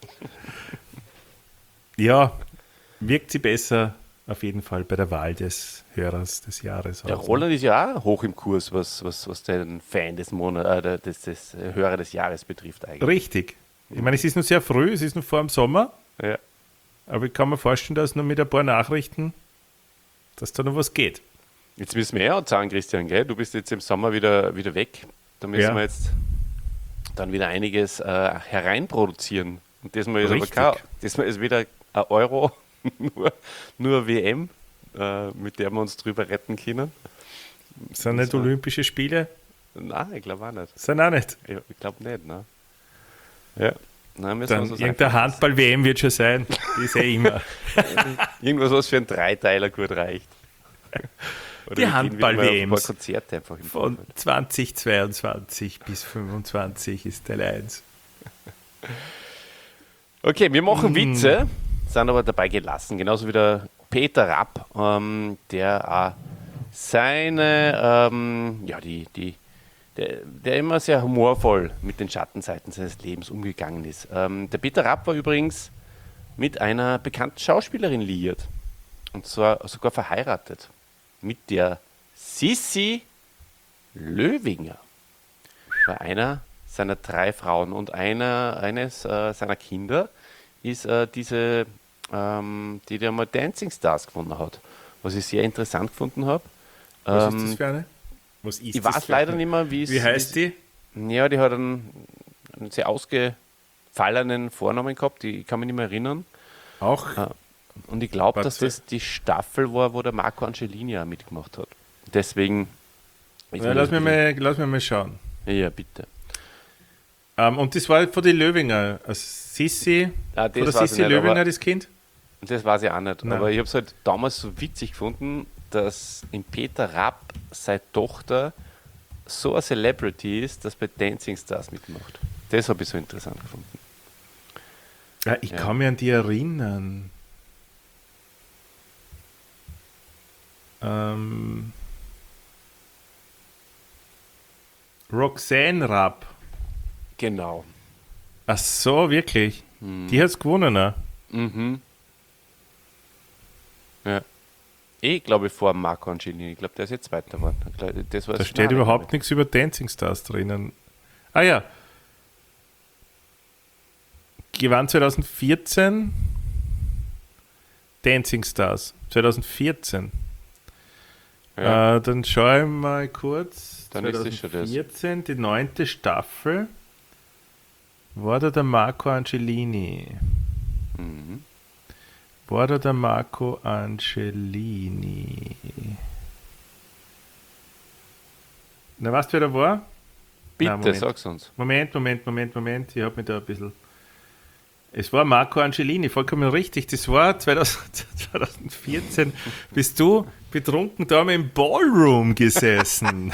Ja, wirkt sie besser auf jeden Fall bei der Wahl des Hörers des Jahres. Der aus, Roland ist ja auch hoch im Kurs, was, was, was den Fan des Monats, äh, des, des Hörer des Jahres betrifft eigentlich. Richtig. Ich meine, es ist noch sehr früh, es ist noch vor dem Sommer, Ja. aber ich kann mir vorstellen, dass noch mit ein paar Nachrichten, dass da noch was geht. Jetzt müssen wir ja auch sagen, Christian, gell? Du bist jetzt im Sommer wieder, wieder weg. Da müssen Ja. wir jetzt dann wieder einiges äh, hereinproduzieren. Und diesmal ist aber Richtig. kein, diesmal ist wieder ein Euro, nur, nur W M, äh, mit der wir uns drüber retten können. Sind nicht war- Olympische Spiele? Nein, ich glaube auch nicht. Sind auch nicht. Ich, ich glaube nicht, ne? Ja. Nein, müssen wir Dann so irgendein sagen. Handball-W M wird schon sein. Die ist eh immer. Irgendwas, was für einen Dreiteiler gut reicht. Oder Die wir gehen wieder mal Handball-W auf ein paar Ms Konzerte einfach im von Vorfeld. zweitausendzweiundzwanzig bis fünfundzwanzig ist Teil eins. Okay, wir machen Mm. Witze, sind aber dabei gelassen. Genauso wie der Peter Rapp, ähm, der auch seine, ähm, ja, die, die, der, der immer sehr humorvoll mit den Schattenseiten seines Lebens umgegangen ist. Ähm, der Peter Rapp war übrigens mit einer bekannten Schauspielerin liiert. Und zwar sogar verheiratet. Mit der Sissi Löwinger. War einer seiner drei Frauen. Und einer, eines äh, seiner Kinder ist äh, diese, ähm, die der mal Dancing Stars gewonnen hat. Was ich sehr interessant gefunden habe. Was Ähm, ist das für eine? Was ist ich das weiß für leider eine? nicht mehr, wie es Wie heißt die? Ja, die hat einen, einen sehr ausgefallenen Vornamen gehabt. Die, ich kann mich nicht mehr erinnern. Auch? Und ich glaube, dass Warte. das die Staffel war, wo der Marco Angelini auch mitgemacht hat. Deswegen. ist Ja, mir lass, das mir ein mal, lass mir mal schauen. bisschen- Ja, bitte. Ähm, und das war von den Löwinger. Also Sissi, Ah, das von der weiß ich Sissi nicht, Löwinger, aber- das Kind? Das weiß ich auch nicht. Nein. Aber ich habe es halt damals so witzig gefunden, dass in Peter Rapp seine Tochter so eine Celebrity ist, dass bei Dancing Stars mitmacht. Das habe ich so interessant gefunden. Ja, ich Ja. kann mich an die erinnern. Ähm, Roxanne Rapp. Genau. Ach so, wirklich? Die hat es gewonnen, auch. Mhm. Ja. Ich glaube vor Marco Angelini. Ich glaube, der ist jetzt Zweiter geworden. Ich glaub, Das war Da das steht Finale, überhaupt glaub nichts über Dancing Stars drinnen. Ah ja. Gewann zwanzig vierzehn Dancing Stars. zwanzig vierzehn. ich. Ja. Äh, dann schaue ich mal kurz. Dann ist es schon das. zwanzig vierzehn, die neunte Staffel. War da der Marco Angelini? Mhm. War da der Marco Angelini? Na, weißt du, wer da war? Bitte, Nein, Moment. sag's uns. Moment, Moment, Moment, Moment. Ich habe mich da ein bisschen. Es war Marco Angelini, vollkommen richtig. Das war zwanzig zweitausendvierzehn. Bist du betrunken da im Ballroom gesessen?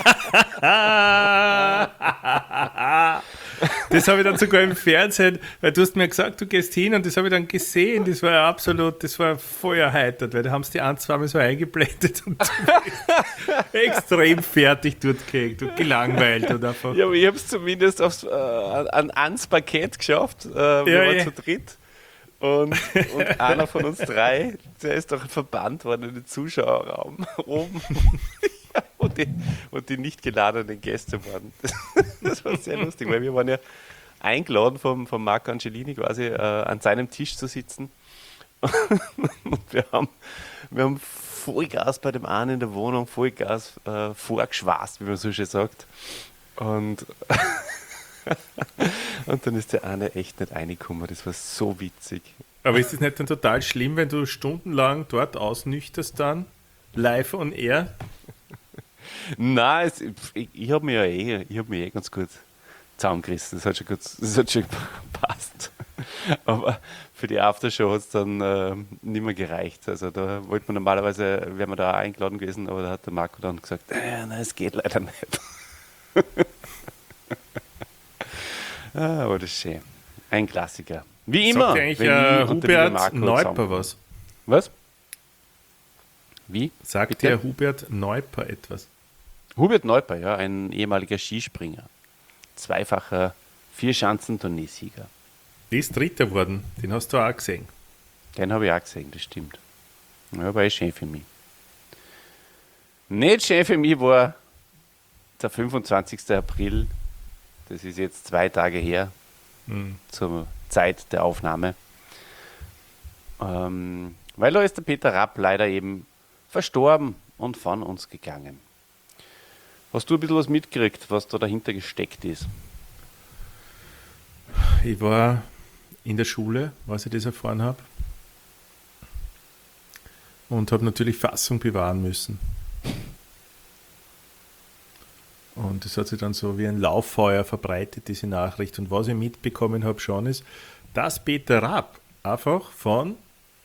Das habe ich dann sogar im Fernsehen, weil du hast mir gesagt, du gehst hin und das habe ich dann gesehen. Das war ja absolut, das war voll erheitert, weil da haben sie die ein, zweimal so eingeblendet und du bist extrem fertig dort gekriegt und gelangweilt und einfach. Ja, aber ich habe es zumindest aufs, äh, an, ans Parkett geschafft. Äh, wir Ja, waren ja. zu dritt. Und, und einer von uns drei, der ist doch verbannt worden in den Zuschauerraum oben. Ja, wo, die, wo die nicht geladenen Gäste waren. Das, das war sehr lustig, weil wir waren ja eingeladen vom, vom Marco Angelini quasi äh, an seinem Tisch zu sitzen. Und wir haben, wir haben Vollgas bei dem einen in der Wohnung, Vollgas äh, vorgeschwast, wie man so schön sagt. Und, und dann ist der eine echt nicht reingekommen. Das war so witzig. Aber ist es nicht dann total schlimm, wenn du stundenlang dort ausnüchterst dann? Live on air? Nein, es, ich, ich habe mich ja eh, ich hab mich eh ganz gut zusammengerissen. Das hat schon, gut, das hat schon gepasst. Aber für die Aftershow hat es dann äh, nicht mehr gereicht. Also da wollte man normalerweise, wäre man da auch eingeladen gewesen, aber da hat der Marco dann gesagt, äh, nein, es geht leider nicht. Ah, aber das ist schön. Ein Klassiker. Wie immer. Sagt eigentlich wenn äh, ich und der liebe Hubert Marco Neuper zusammen- was? Was? Wie? Sagt Bitte? dir Hubert Neuper etwas? Hubert Neuper, ja, ein ehemaliger Skispringer. Zweifacher Vierschanzentourneesieger. Der ist Dritter geworden, den hast du auch gesehen. Den habe ich auch gesehen, das stimmt. Ja, aber ist schön für mich. Nicht schön für mich war der fünfundzwanzigsten April. Das ist jetzt zwei Tage her, Hm. zur Zeit der Aufnahme. Ähm, weil da ist der Peter Rapp leider eben verstorben und von uns gegangen. Hast du ein bisschen was mitgekriegt, was da dahinter gesteckt ist? Ich war in der Schule, als ich das erfahren habe. Und habe natürlich Fassung bewahren müssen. Und es hat sich dann so wie ein Lauffeuer verbreitet, diese Nachricht. Und was ich mitbekommen habe schon ist, dass Peter Rapp einfach von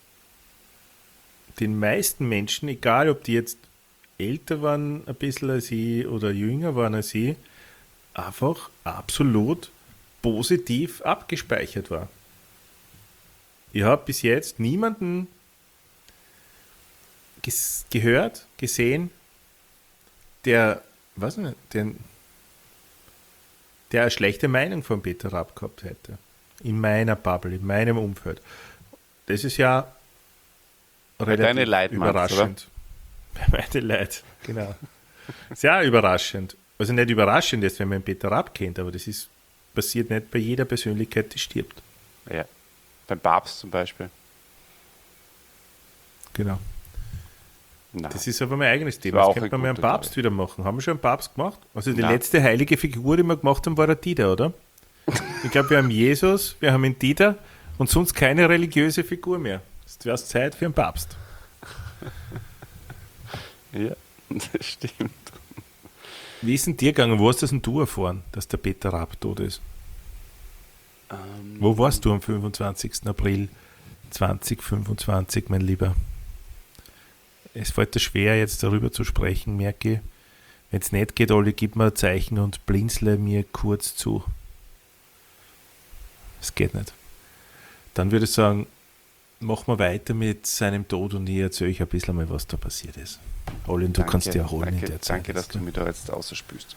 den meisten Menschen, egal ob die jetzt älter waren ein bisschen als ich oder jünger waren als ich, einfach absolut positiv abgespeichert war. Ich habe bis jetzt niemanden ges- gehört, gesehen, der, was nicht, der, der eine schlechte Meinung von Peter Rapp gehabt hätte. In meiner Bubble, in meinem Umfeld. Das ist ja relativ deine Leid meinst, überraschend. Meine Leid, genau. Sehr überraschend. Also nicht überraschend ist, wenn man Peter Rapp kennt, aber das ist passiert nicht bei jeder Persönlichkeit, die stirbt. Ja. Beim Papst zum Beispiel. Genau. Nein. Das ist aber mein eigenes war Thema. auch Das könnte ein man mit einem guter, Papst wieder machen. Haben wir schon einen Papst gemacht? Also die Nein. letzte heilige Figur, die wir gemacht haben, war der Dieter, oder? Ich glaube, wir haben Jesus, wir haben den Dieter und sonst keine religiöse Figur mehr. Jetzt wäre es Zeit für einen Papst. Ja, das stimmt. Wie ist denn dir gegangen? Wo hast das denn du erfahren, dass der Peter Rapp tot ist? Ähm, Wo warst du am fünfundzwanzigsten April zweitausendfünfundzwanzig, mein Lieber? Es fällt dir schwer, jetzt darüber zu sprechen, merke ich. Wenn es nicht geht, Olli, gib mir ein Zeichen und blinzle mir kurz zu. Es geht nicht. Dann würde ich sagen, machen wir weiter mit seinem Tod und ich erzähle euch ein bisschen mal, was da passiert ist. Olli, du danke, kannst dich erholen danke, in der Zeit. Danke, dass du mich da jetzt ausspülst.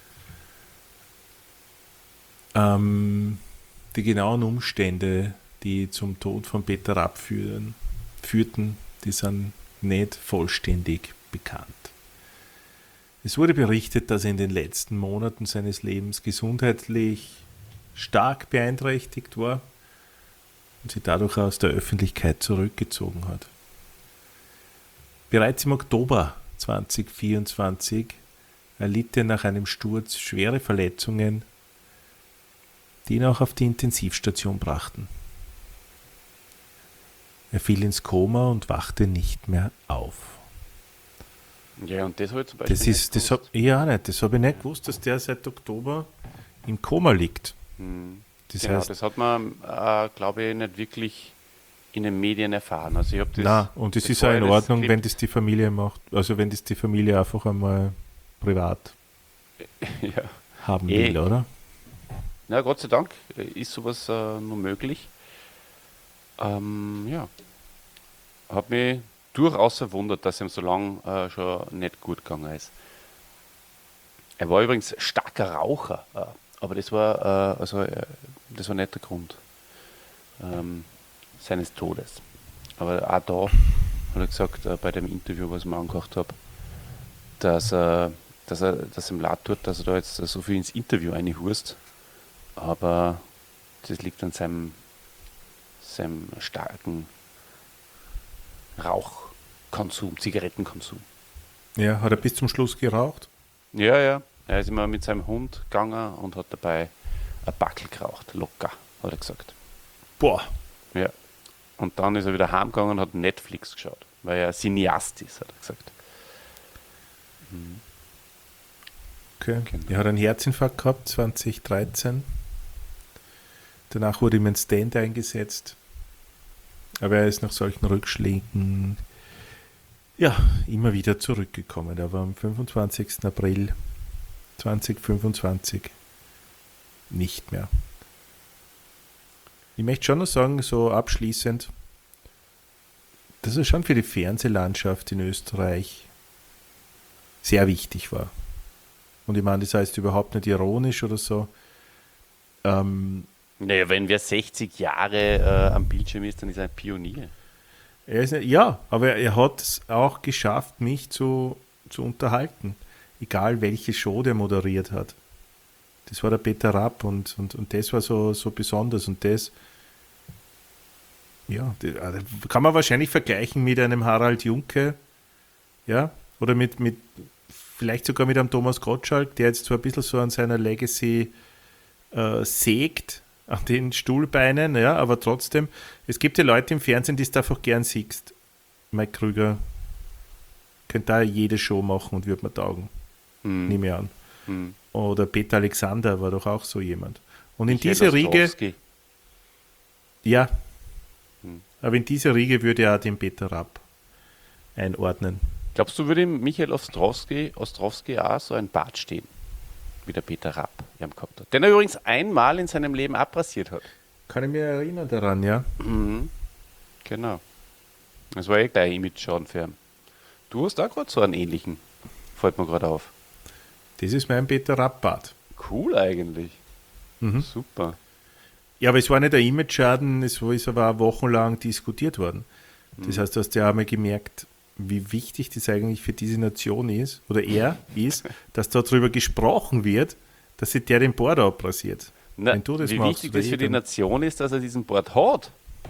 Ähm, die genauen Umstände, die zum Tod von Peter Rapp führen, führten, die sind nicht vollständig bekannt. Es wurde berichtet, dass er in den letzten Monaten seines Lebens gesundheitlich stark beeinträchtigt war und sich dadurch aus der Öffentlichkeit zurückgezogen hat. Bereits im Oktober zweitausendvierundzwanzig erlitt er nach einem Sturz schwere Verletzungen, die ihn auch auf die Intensivstation brachten. Er fiel ins Koma und wachte nicht mehr auf. Ja, und das habe ich zum Beispiel Das ist, das hab, ich auch nicht, das habe ich nicht gewusst, dass der seit Oktober im Koma liegt. Hm. Das Genau, heißt, das hat man, äh, glaube ich, nicht wirklich in den Medien erfahren. Also ich habe das. na, und es ist bevor auch ich in das Ordnung, Skript- wenn das die Familie macht, also wenn das die Familie einfach einmal privat ja. haben Eh. will, oder? Na, Gott sei Dank äh, ist sowas äh, nur möglich. Ähm, ja. Hat mich durchaus verwundert, dass ihm so lange äh, schon nicht gut gegangen ist. Er war übrigens starker Raucher, äh, aber das war, äh, also, äh, das war nicht der Grund ähm, seines Todes. Aber auch da hat er gesagt, äh, bei dem Interview, was ich mir angehört habe, dass, äh, dass er dass ihm leid tut, dass er da jetzt so viel ins Interview reinhurst. Aber das liegt an seinem, seinem starken Rauchkonsum, Zigarettenkonsum. Ja, hat er bis zum Schluss geraucht? Ja, ja. Er ist immer mit seinem Hund gegangen und hat dabei ein Backel geraucht, locker, hat er gesagt. Boah. Ja. Und dann ist er wieder heimgegangen und hat Netflix geschaut, weil er Cineast ist, hat er gesagt. Mhm. Okay. Genau. Er hat einen Herzinfarkt gehabt, zweitausenddreizehn. Danach wurde ihm ein Stand eingesetzt. Aber er ist nach solchen Rückschlägen ja, immer wieder zurückgekommen. Er war am fünfundzwanzigsten April zweitausendfünfundzwanzig nicht mehr. Ich möchte schon noch sagen, so abschließend, dass es schon für die Fernsehlandschaft in Österreich sehr wichtig war. Und ich meine, das heißt überhaupt nicht ironisch oder so. Ähm, Naja, wenn wer sechzig Jahre äh, am Bildschirm ist, dann ist er ein Pionier. er ist nicht, ja, aber er hat es auch geschafft, mich zu, zu unterhalten. Egal, welche Show der moderiert hat. Das war der Peter Rapp und, und, und das war so, so besonders. Und das, ja, das kann man wahrscheinlich vergleichen mit einem Harald Junke, ja, oder mit, mit vielleicht sogar mit einem Thomas Gottschalk, der jetzt zwar ein bisschen so an seiner Legacy äh, sägt, an den Stuhlbeinen, ja, aber trotzdem, es gibt ja Leute im Fernsehen, die du einfach gern siehst. Mike Krüger könnte da jede Show machen und würde mir taugen. Hm. Nehme ich an. Hm. Oder Peter Alexander war doch auch so jemand. Und in Michael diese Riege, Ostrowski. ja, Hm. aber in diese Riege würde er auch den Peter Rapp einordnen. Glaubst du, würde Michael Ostrowski, Ostrowski auch so ein Bart stehen, wie der Peter Rapp ihn gehabt hat? Den er übrigens einmal in seinem Leben abrasiert hat. Kann ich mich erinnern daran, ja. Mhm. Genau. Das war eh gleich ein Image-Schaden für ihn. Du hast auch gerade so einen ähnlichen, fällt mir gerade auf. Das ist mein Peter Rapp-Bart. Cool eigentlich. Mhm. Super. Ja, aber es war nicht ein Image-Schaden, es war- ist aber auch wochenlang diskutiert worden. Das heißt, du hast ja auch mal gemerkt, wie wichtig das eigentlich für diese Nation ist, oder er ist, dass darüber gesprochen wird, dass sich der den Bart abrasiert. Na, Wenn du das wie machst, wichtig das für die dann- Nation ist, dass er diesen Bart hat.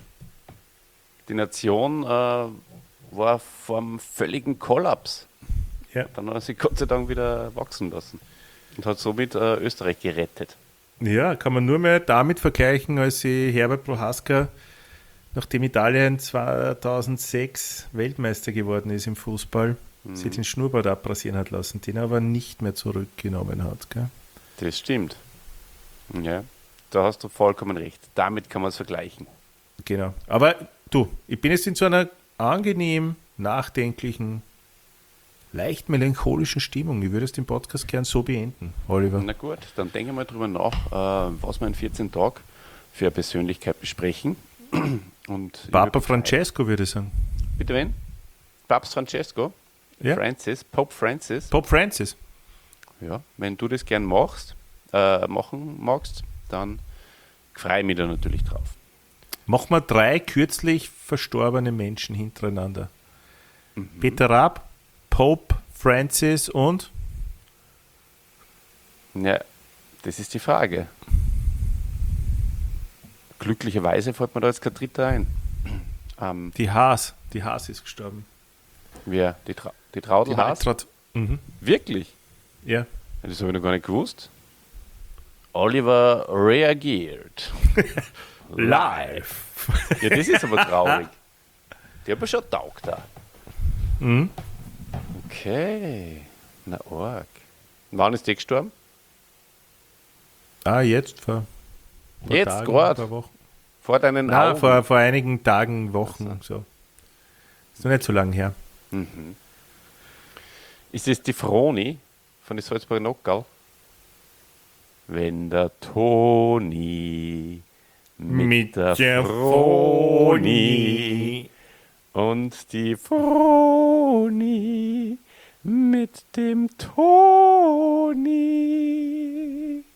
Die Nation äh, war vor einem völligen Kollaps. Ja. Dann hat er sich Gott sei Dank wieder wachsen lassen und hat somit äh, Österreich gerettet. Ja, kann man nur mehr damit vergleichen, als sie Herbert Prohaska, nachdem Italien zweitausendsechs Weltmeister geworden ist im Fußball, Mhm. sich den Schnurrbart abrasieren hat lassen, den er aber nicht mehr zurückgenommen hat. Gell? Das stimmt. Ja, da hast du vollkommen recht. Damit kann man es vergleichen. Genau. Aber du, ich bin jetzt in so einer angenehm nachdenklichen, leicht melancholischen Stimmung. Ich würde es den Podcast gern so beenden, Oliver. Na gut, dann denke mal drüber nach, äh, was wir in vierzehn Tagen für eine Persönlichkeit besprechen. Und ich Papa würde- Francesco würde ich sagen. Bitte wen? Papst Francesco? Ja. Francis? Pope Francis? Pope Francis. Ja, wenn du das gern machst, äh, machen magst, dann freue ich mich da natürlich drauf. Machen wir drei kürzlich verstorbene Menschen hintereinander. Mhm. Peter Rapp, Pope Francis und Ja, das ist die Frage. Glücklicherweise fällt mir da jetzt kein dritter ein. Ähm, die Haas. Die Haas ist gestorben. wer? Die, Tra die Traudel Die Haas? Waltraud. Mhm. Wirklich? Ja. Das habe ich noch gar nicht gewusst. Oliver reagiert. Live. Ja, das ist aber traurig. Die hat mir schon taugt da. Mhm. Okay. Na, arg. Wann ist die gestorben? Ah, jetzt vor, vor Jetzt Tagen, gerade? vor Wochen. Vor deinen Nein, Augen? vor, vor einigen Tagen, Wochen. So. Ist noch nicht so lange her. Mhm. Ist das die Froni von den Salzburger Nockerl? Wenn der Toni mit, Mit der, der Froni und die Froni mit dem Toni.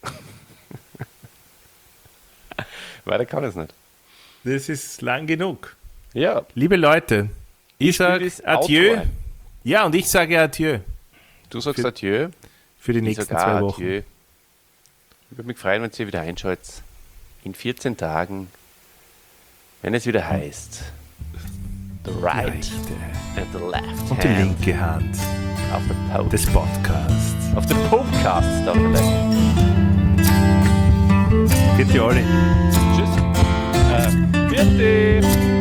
Weiter kann es nicht. Das ist lang genug. Ja, Liebe Leute, ich spiel sage das Outro Adieu. ein. Ja, und ich sage Adieu du sagst Für- Adieu. für die Ich nächsten sag auch zwei Wochen. Adieu. Ich würde mich freuen, wenn ihr wieder einschaltet. In vierzehn Tagen, wenn es wieder heißt The Right Rechte and the Left und die Hand linke Hand auf der Pope. des Podcasts. Auf der Popecast. Da vielleicht. Bitte alle. Tschüss. Äh, Vierte.